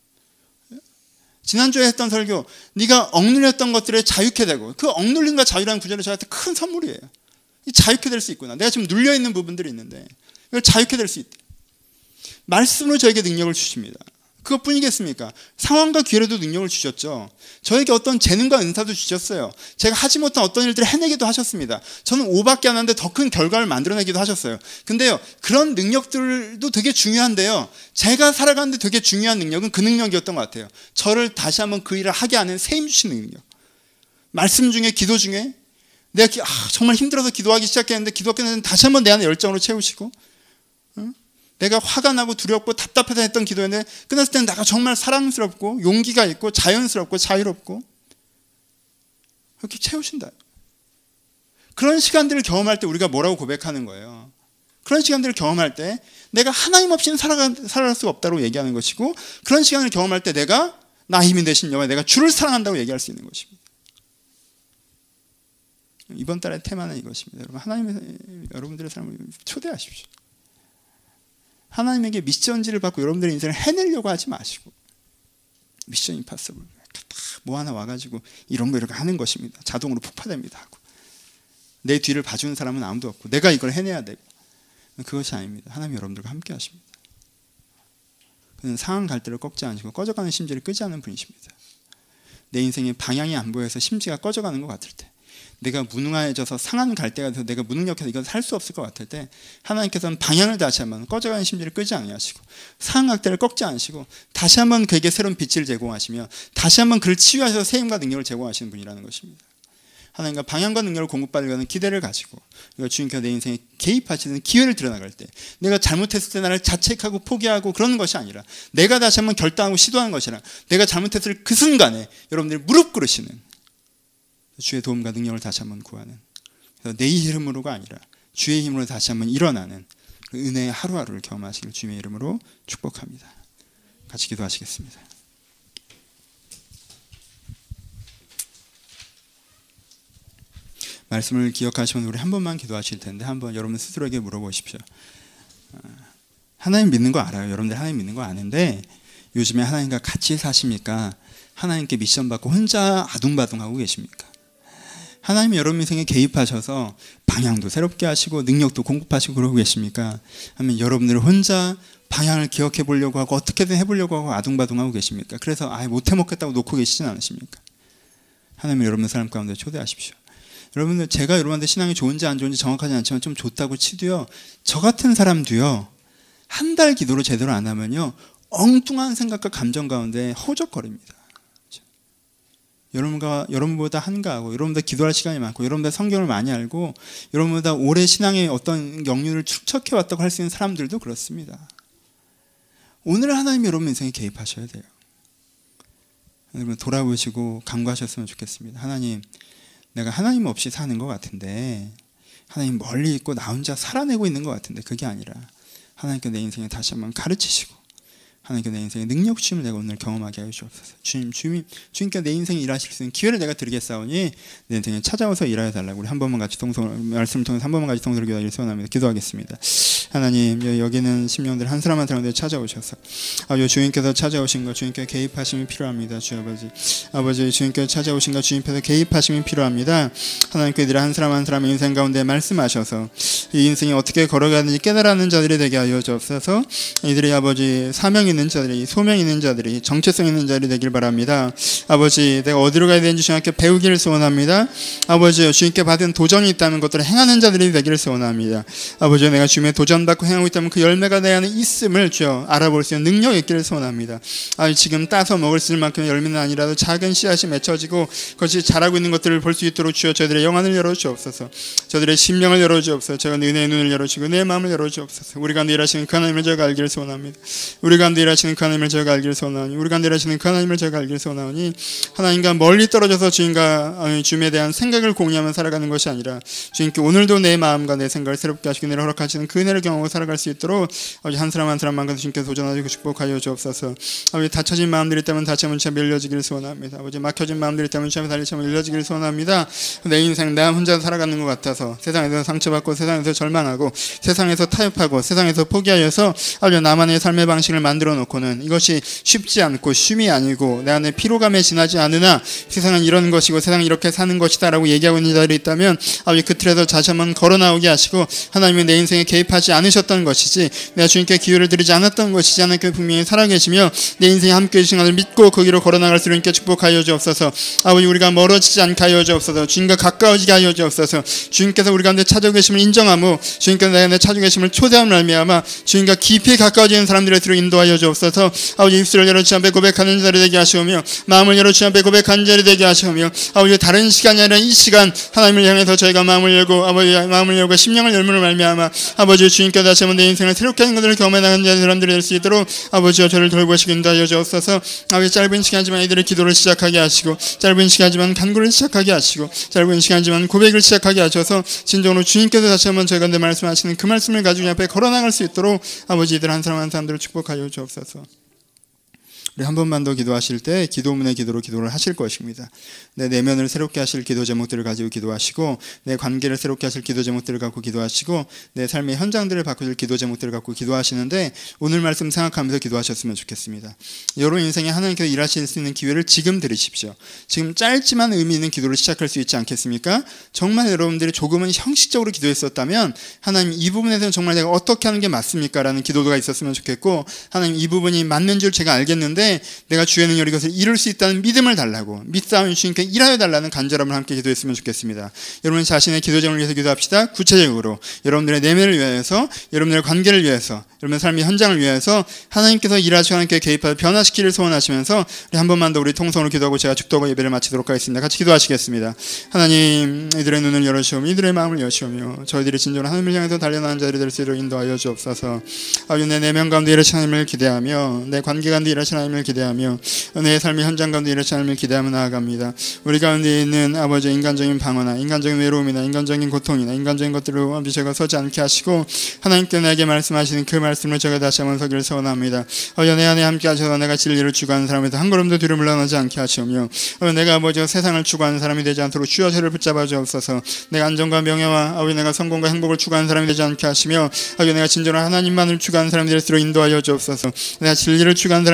지난주에 했던 설교, 네가 억눌렸던 것들에 자유케 되고, 그 억눌림과 자유라는 구절이 저한테 큰 선물이에요. 자유케 될 수 있구나. 내가 지금 눌려있는 부분들이 있는데 이걸 자유케 될 수 있다. 말씀으로 저에게 능력을 주십니다. 그것뿐이겠습니까? 상황과 기회로도 능력을 주셨죠. 저에게 어떤 재능과 은사도 주셨어요. 제가 하지 못한 어떤 일들을 해내기도 하셨습니다. 저는 5밖에 안 하는데 더 큰 결과를 만들어내기도 하셨어요. 근데요, 그런 능력들도 되게 중요한데요, 제가 살아가는데 되게 중요한 능력은 그 능력이었던 것 같아요. 저를 다시 한번 그 일을 하게 하는 새 힘 주시는 능력. 말씀 중에, 기도 중에 내가 정말 힘들어서 기도하기 시작했는데 기도 끝내는 다시 한번 내 안에 열정으로 채우시고, 내가 화가 나고 두렵고 답답해서 했던 기도였는데 끝났을 때는 내가 정말 사랑스럽고 용기가 있고 자연스럽고 자유롭고 그렇게 채우신다. 그런 시간들을 경험할 때 우리가 뭐라고 고백하는 거예요? 그런 시간들을 경험할 때 내가 하나님 없이는 살아갈 수가 없다고 얘기하는 것이고, 그런 시간을 경험할 때 내가 나 힘이 되신 여호와 내가 주를 사랑한다고 얘기할 수 있는 것입니다. 이번 달의 테마는 이것입니다. 여러분, 하나님의 여러분들의 삶을 초대하십시오. 하나님에게 미션지를 받고 여러분들의 인생을 해내려고 하지 마시고, 미션 임파서블 뭐 하나 와가지고 이런 거 이렇게 하는 것입니다. 자동으로 폭파됩니다 하고, 내 뒤를 봐주는 사람은 아무도 없고 내가 이걸 해내야 되고, 그것이 아닙니다. 하나님 여러분들과 함께 하십니다. 그는 상한 갈대를 꺾지 않으시고 꺼져가는 심지를 끄지 않는 분이십니다. 내 인생의 방향이 안 보여서 심지가 꺼져가는 것 같을 때, 내가 무능해져서 상한 갈대가 돼서 내가 무능력해서 이건 살 수 없을 것 같을 때, 하나님께서는 방향을 다시 한번, 꺼져가는 심지를 끄지 아니하시고 상한 갈대를 꺾지 않으시고 다시 한번 그에게 새로운 빛을 제공하시며 다시 한번 그를 치유하셔서 새 힘과 능력을 제공하시는 분이라는 것입니다. 하나님과 방향과 능력을 공급받으려는 기대를 가지고 주님께서 내 인생에 개입하시는 기회를 드러나갈 때, 내가 잘못했을 때 나를 자책하고 포기하고 그러는 것이 아니라 내가 다시 한번 결단하고 시도하는 것이라, 내가 잘못했을 그 순간에 여러분들이 무릎 꿇으시는 주의 도움과 능력을 다시 한번 구하는, 그래서 내 이름으로가 아니라 주의 힘으로 다시 한번 일어나는 그 은혜의 하루하루를 경험하시길 주님의 이름으로 축복합니다. 같이 기도하시겠습니다. 말씀을 기억하시면 우리 한 번만 기도하실 텐데, 한번 여러분 스스로에게 물어보십시오. 하나님 믿는 거 알아요. 여러분들 하나님 믿는 거 아는데 요즘에 하나님과 같이 사십니까? 하나님께 미션 받고 혼자 아둥바둥하고 계십니까? 하나님이 여러분 인생에 개입하셔서 방향도 새롭게 하시고 능력도 공급하시고 그러고 계십니까? 아니면 여러분들 혼자 방향을 기억해 보려고 하고 어떻게든 해보려고 하고 아둥바둥하고 계십니까? 그래서 못해 먹겠다고 놓고 계시진 않으십니까? 하나님이 여러분의 삶 가운데 초대하십시오. 여러분들, 제가 여러분한테 신앙이 좋은지 안 좋은지 정확하지 않지만 좀 좋다고 치도요, 저 같은 사람도요, 한 달 기도를 제대로 안 하면요 엉뚱한 생각과 감정 가운데 허우적거립니다. 여러분보다 한가하고, 여러분보다 기도할 시간이 많고, 여러분보다 성경을 많이 알고, 여러분보다 오래 신앙의 어떤 영역을 축적해 왔다고 할 수 있는 사람들도 그렇습니다. 오늘 하나님이 여러분 인생에 개입하셔야 돼요. 여러분 돌아보시고 간구하셨으면 좋겠습니다. 하나님, 내가 하나님 없이 사는 것 같은데, 하나님 멀리 있고 나 혼자 살아내고 있는 것 같은데, 그게 아니라 하나님께 내 인생을 다시 한번 가르치시고 하나님께 내 인생의 능력 주심을 내가 오늘 경험하게 하여 주옵소서. 주님께 내 인생에 일하실 수 있는 기회를 내가 드리겠사오니 내 인생에 찾아와서 일하여 달라고. 우리 한 번만 같이 말씀을 통해서 한 번만 같이 통성으로 기도하기를 소원합니다. 기도하겠습니다. 하나님, 여기는 심령들 한 사람 한 사람들 찾아오셔서 주님께서 찾아오신 것, 주님께 개입하심이 필요합니다. 주 아버지 주님께서 찾아오신 것, 주님께서 개입하심이 필요합니다. 하나님께 이들 한 사람 한 사람의 인생 가운데 말씀하셔서 이 인생이 어떻게 걸어가는지 깨달아는 자들이 되게 하여 주옵소서. 이들이 아버지 사명 있는 자들이, 소명 있는 자들이, 정체성 있는 자들이 되길 바랍니다. 아버지, 내가 어디로 가야 되는지 주님께 배우기를 소원합니다. 아버지, 주님께 받은 도전이 있다는 것들을 행하는 자들이 되기를 소원합니다. 아버지, 내가 주님의 도전받고 행하고 있다면 그 열매가 내 안에 있음을 주여 알아볼 수 있는 능력이 있기를 소원합니다. 지금 따서 먹을 수 있을 만큼의 열매는 아니라도 작은 씨앗이 맺혀지고 그것이 자라고 있는 것들을 볼 수 있도록 주여 저희들의 영안을 열어주옵소서. 저희들의 심령을 열어주옵소서. 저희가 은혜의 눈을 열어주시고 내 마음을 열어주옵소서. 우리 가운데 일하시는 그 하나님을 저희가 알기를 소원합니다. 우리 가운데 일하시는 그 하나님을 저희가 알기를 소원하오니, 우리 가운데 일하시는 그 하나님을 저희가 알기를 소원하오니, 하나님과 멀리 떨어져서 주님에 대한 생각을 공유하며 살아가는 것이 아니라 주님께 오늘도 내 마음과 내 생각을 새롭게 하시고 은혜를 허락하시는 그 은혜를 경험하고 살아갈 수 있도록 한 사람 한 사람만큼 주님께 도전하시고 축복하여 주옵소서. 닫혀진 마음들이 있다면 다시 한번 주님 열려지기를 소원합니다. 막혀진 마음들이 있다면 주님 다시 한번 열려지기를 소원합니다. 내 인생 나 혼자 살아가는 것 같아서 세상에서 상처받고 세상에서 절망하고 세상에서 타협하고 세상에서 포기하여서 나만의 삶의 방식을 만들어 놓고는 이것이 쉽지 않고 쉼이 아니고 내 안에 피로감에 지나지 않으나 세상은 이런 것이고 세상은 이렇게 사는 것이다 라고 얘기하고 있는 자들이 있다면 그 틀에서 다시 한번 걸어 나오게 하시고 하나님이 내 인생에 개입하지 않으셨던 것이지 내가 주님께 기회를 드리지 않았던 것이지 하나님께 분명히 살아계시며 내 인생에 함께 해주신 것을 믿고 거기로 걸어 나갈 수 있게 축복하여 주옵소서. 아버지, 우리가 멀어지지 않게 하여 주옵소서. 주님과 가까워지게 하여 주옵소서. 주님께서 우리 가운데 찾아오 계심을 인정하고 주님께서 내 안에 찾아오 계심을 초대함을 알미하마 주님과 깊이 가까워지는 사람들의 뒤로 인도하여 주옵소서. 아버지, 입술을 열어 주 앞에 고백하는 자리 되게 하시오며 마음을 열어 주 앞에 고백하는 자리 되게 하시오며 아버지, 다른 시간이 아니라 이 시간 하나님을 향해서 저희가 마음을 열고 마음을 열고 심령을 열므로 말미암아 아버지, 주님께서 다시 한번 내 인생을 새롭게 하는 것들을 경험해 나가는 사람들이 될 수 있도록 아버지와 저를 돌보시고 인도하여 주옵소서. 아버지, 짧은 시간이지만 이들의 기도를 시작하게 하시고 짧은 시간이지만 간구를 시작하게 하시고 짧은 시간이지만 고백을 시작하게 하셔서 진정으로 주님께서 다시 한번 저희가 내 말씀하시는 그 말씀을 가지고 앞에 걸어나갈 수 있도록 아버지, 이들 한 사람 한 사람들을 축복하여 주옵소서. 우리 한 번만 더 기도하실 때 기도문의 기도로 기도를 하실 것입니다. 내 내면을 새롭게 하실 기도 제목들을 가지고 기도하시고 내 관계를 새롭게 하실 기도 제목들을 갖고 기도하시고 내 삶의 현장들을 바꾸실 기도 제목들을 갖고 기도하시는데 오늘 말씀 생각하면서 기도하셨으면 좋겠습니다. 여러분 인생에 하나님께서 일하실 수 있는 기회를 지금 드리십시오. 지금 짧지만 의미 있는 기도를 시작할 수 있지 않겠습니까? 정말 여러분들이 조금은 형식적으로 기도했었다면 하나님, 이 부분에서는 정말 내가 어떻게 하는 게 맞습니까? 라는 기도가 있었으면 좋겠고, 하나님, 이 부분이 맞는 줄 제가 알겠는데 내가 주의 능력으로 이것을 이룰 수 있다는 믿음을 달라고, 믿사오니 주님께 일하여 달라는 간절함을 함께 기도했으면 좋겠습니다. 여러분 자신의 기도 제목을 위해서 기도합시다. 구체적으로 여러분들의 내면을 위해서, 여러분들의 관계를 위해서, 여러분의 삶의 현장을 위해서 하나님께서 일하시고 하나님께 개입하여 변화시키기를 소원하시면서 우리 한 번만 더 우리 통성으로 기도하고 제가 축도하고 예배를 마치도록 하겠습니다. 같이 기도하시겠습니다. 하나님, 이들의 눈을 열어주시오며 이들의 마음을 여시오며 저희들이 진정으로 하나님을 향해서 달려나가는 자들이 될 수 있도록 인도하여 주옵소서. 아버지, 내 내면 가운데 일하시는 하나님을 기대하며 내 관계 가운데 일하시는 하나님을 기대하며 내 삶의 현장 가운데 일하시는 하나님을 기대하며 나아갑니다. 우리 가운데 있는 아버지 인간적인 방어나 인간적인 외로움이나 인간적인 고통이나 인간적인 것들로 아버지 제가 서지 않게 하시고 하나님께 내게 말씀하시는 그 말씀을 제가 다시 한번 서기를 소원합니다. 내 안에 함께 하셔서 내가 진리를 추구하는 사람에서 한 걸음도 뒤로 물러나지 않게 하시오며 내가 아버지 세상을 추구하는 사람이 되지 않도록 주여 저를 붙잡아 주옵소서. 내가 안정과 명예와 아버지 내가 성공과 행복을 추구하는 사람이 되지 않게 하시며 아버지 내가 진정한 하나님만을 추구하는 사람이 될수록 인도하여 주옵소서. 내가 진리를 추구하는 사람이 될수록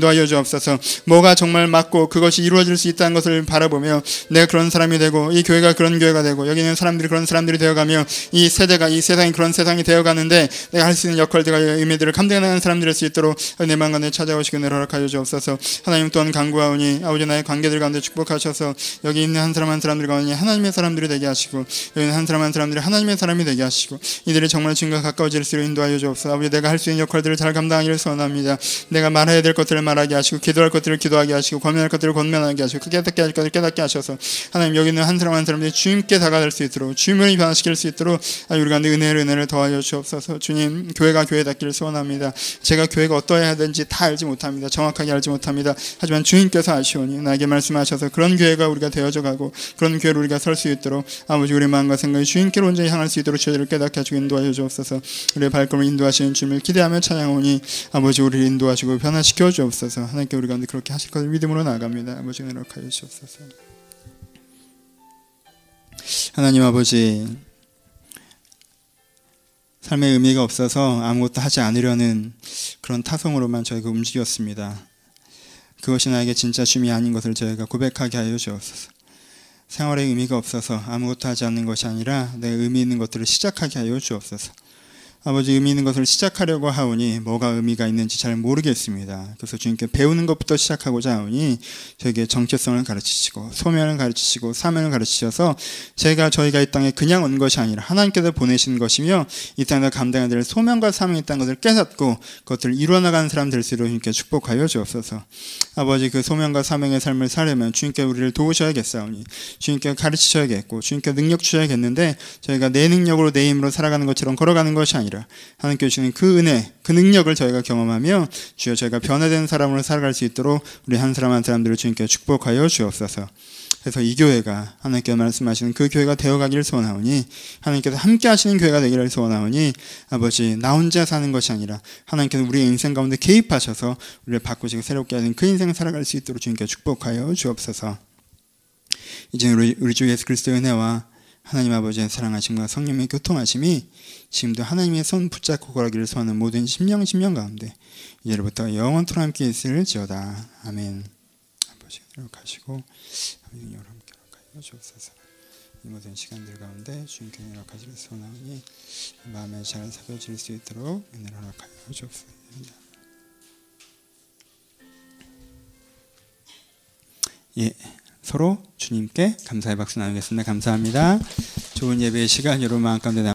인도하여 주옵소서. 뭐가 정말 맞고 그것이 이루어질 수 있다는 것을 바라보며 내가 그런 사람이 되고 이 교회가 그런 교회가 되고 여기 있는 사람들이 그런 사람들이 되어가며 이 세대가 이 세상이 그런 세상이 되어가는데 내가 할 수 있는 역할들과 의미들을 감당하는 사람들이 될 수 있도록 내 마음 가운데 찾아오시고 은혜를 허락하여 주옵소서. 하나님 또한 간구하오니 아버지 나의 관계들 가운데 축복하셔서 여기 있는 한 사람 한 사람들 가운데 하나님의 사람들이 되게 하시고 여기 있는 한 사람 한 사람들이 하나님의 사람이 되게 하시고 이들이 정말 주님과 가까워질수록 인도하여 주옵소서. 아버지 내가 할 수 있는 역할들을 잘 감당하기를 소원합니다. 내가 말해야 될 것들을 말하게 하시고 기도할 것들을 기도하게 하시고 권면할 것들을 권면하게 하시고 깨닫게 할 것들을 깨닫게 하셔서 하나님 여기 있는 한 사람 한 사람들이 주님께 다가갈 수 있도록 주님을 변화시킬 수 있도록 우리가 은혜를 더하여 주옵소서. 주님 교회가 교회답기를 소원합니다. 제가 교회가 어떠해야 되는지 다 알지 못합니다. 정확하게 알지 못합니다. 하지만 주님께서 아시오니 나에게 말씀하셔서 그런 교회가 우리가 되어져 가고 그런 교회로 우리가 설 수 있도록 아버지 우리 마음과 생각이 주님께로 온전히 향할 수 있도록 저희를 깨닫게 하시고 인도하여 주옵소서. 우리의 발걸음을 인도하시는 주님을 기대하며 찬양하오니 아버지 우리를 인도하시고 변화시켜 주옵소서. 하나님께 우리 가운데 그렇게 하실 것을 믿음으로 나아갑니다. 아버지 은혜롭게 주옵소서. 하나님 아버지 삶의 의미가 없어서 아무것도 하지 않으려는 그런 타성으로만 저희가 움직였습니다. 그것이 나에게 진짜 쉼이 아닌 것을 저희가 고백하게 하여 주옵소서. 생활에 의미가 없어서 아무것도 하지 않는 것이 아니라 내가 의미 있는 것들을 시작하게 하여 주옵소서. 아버지 의미 있는 것을 시작하려고 하오니 뭐가 의미가 있는지 잘 모르겠습니다. 그래서 주님께 배우는 것부터 시작하고자 하오니 저에게 정체성을 가르치시고 소명을 가르치시고 사명을 가르치셔서 저희가 이 땅에 그냥 온 것이 아니라 하나님께서 보내신 것이며 이 땅에서 감당해야 될 소명과 사명이 있다는 것을 깨닫고 그것들을 이루어나가는 사람 될 수 있도록 주님께 축복하여 주옵소서. 아버지 그 소명과 사명의 삶을 살려면 주님께 우리를 도우셔야겠사오니 주님께 가르치셔야겠고 주님께 능력 주셔야겠는데 저희가 내 능력으로 내 힘으로 살아가는 것처럼 걸어가는 것이 아니라 하나님께 주시는 그 은혜, 그 능력을 저희가 경험하며 주여 저희가 변화된 사람으로 살아갈 수 있도록 우리 한 사람 한 사람들을 주님께 축복하여 주옵소서. 그래서 이 교회가 하나님께서 말씀하시는 그 교회가 되어가기를 소원하오니 하나님께서 함께 하시는 교회가 되기를 소원하오니 아버지 나 혼자 사는 것이 아니라 하나님께서 우리의 인생 가운데 개입하셔서 우리를 바꾸시고 새롭게 하는 그 인생을 살아갈 수 있도록 주님께 축복하여 주옵소서. 이제 우리 주 예수 그리스도의 은혜와 하나님 아버지의 사랑하심과 성령의 교통하심이 지금도 하나님의 손 붙잡고 걸어가기를 소원하는 모든 심령 가운데 이제부터 영원토록 함께 있을지어다. 아멘. 아버지 기록하시고 아버지 영으로 함께 기록하여 주옵소서. 이 모든 시간들 가운데 주님께 기록하시길 소원하오니 마음에 잘 새겨질 수 있도록 은혜를 허락하여 주옵소서. 예. 서로 주님께 감사의 박수 나누겠습니다. 감사합니다. 좋은 예배의 시간 여러분 마음 가운데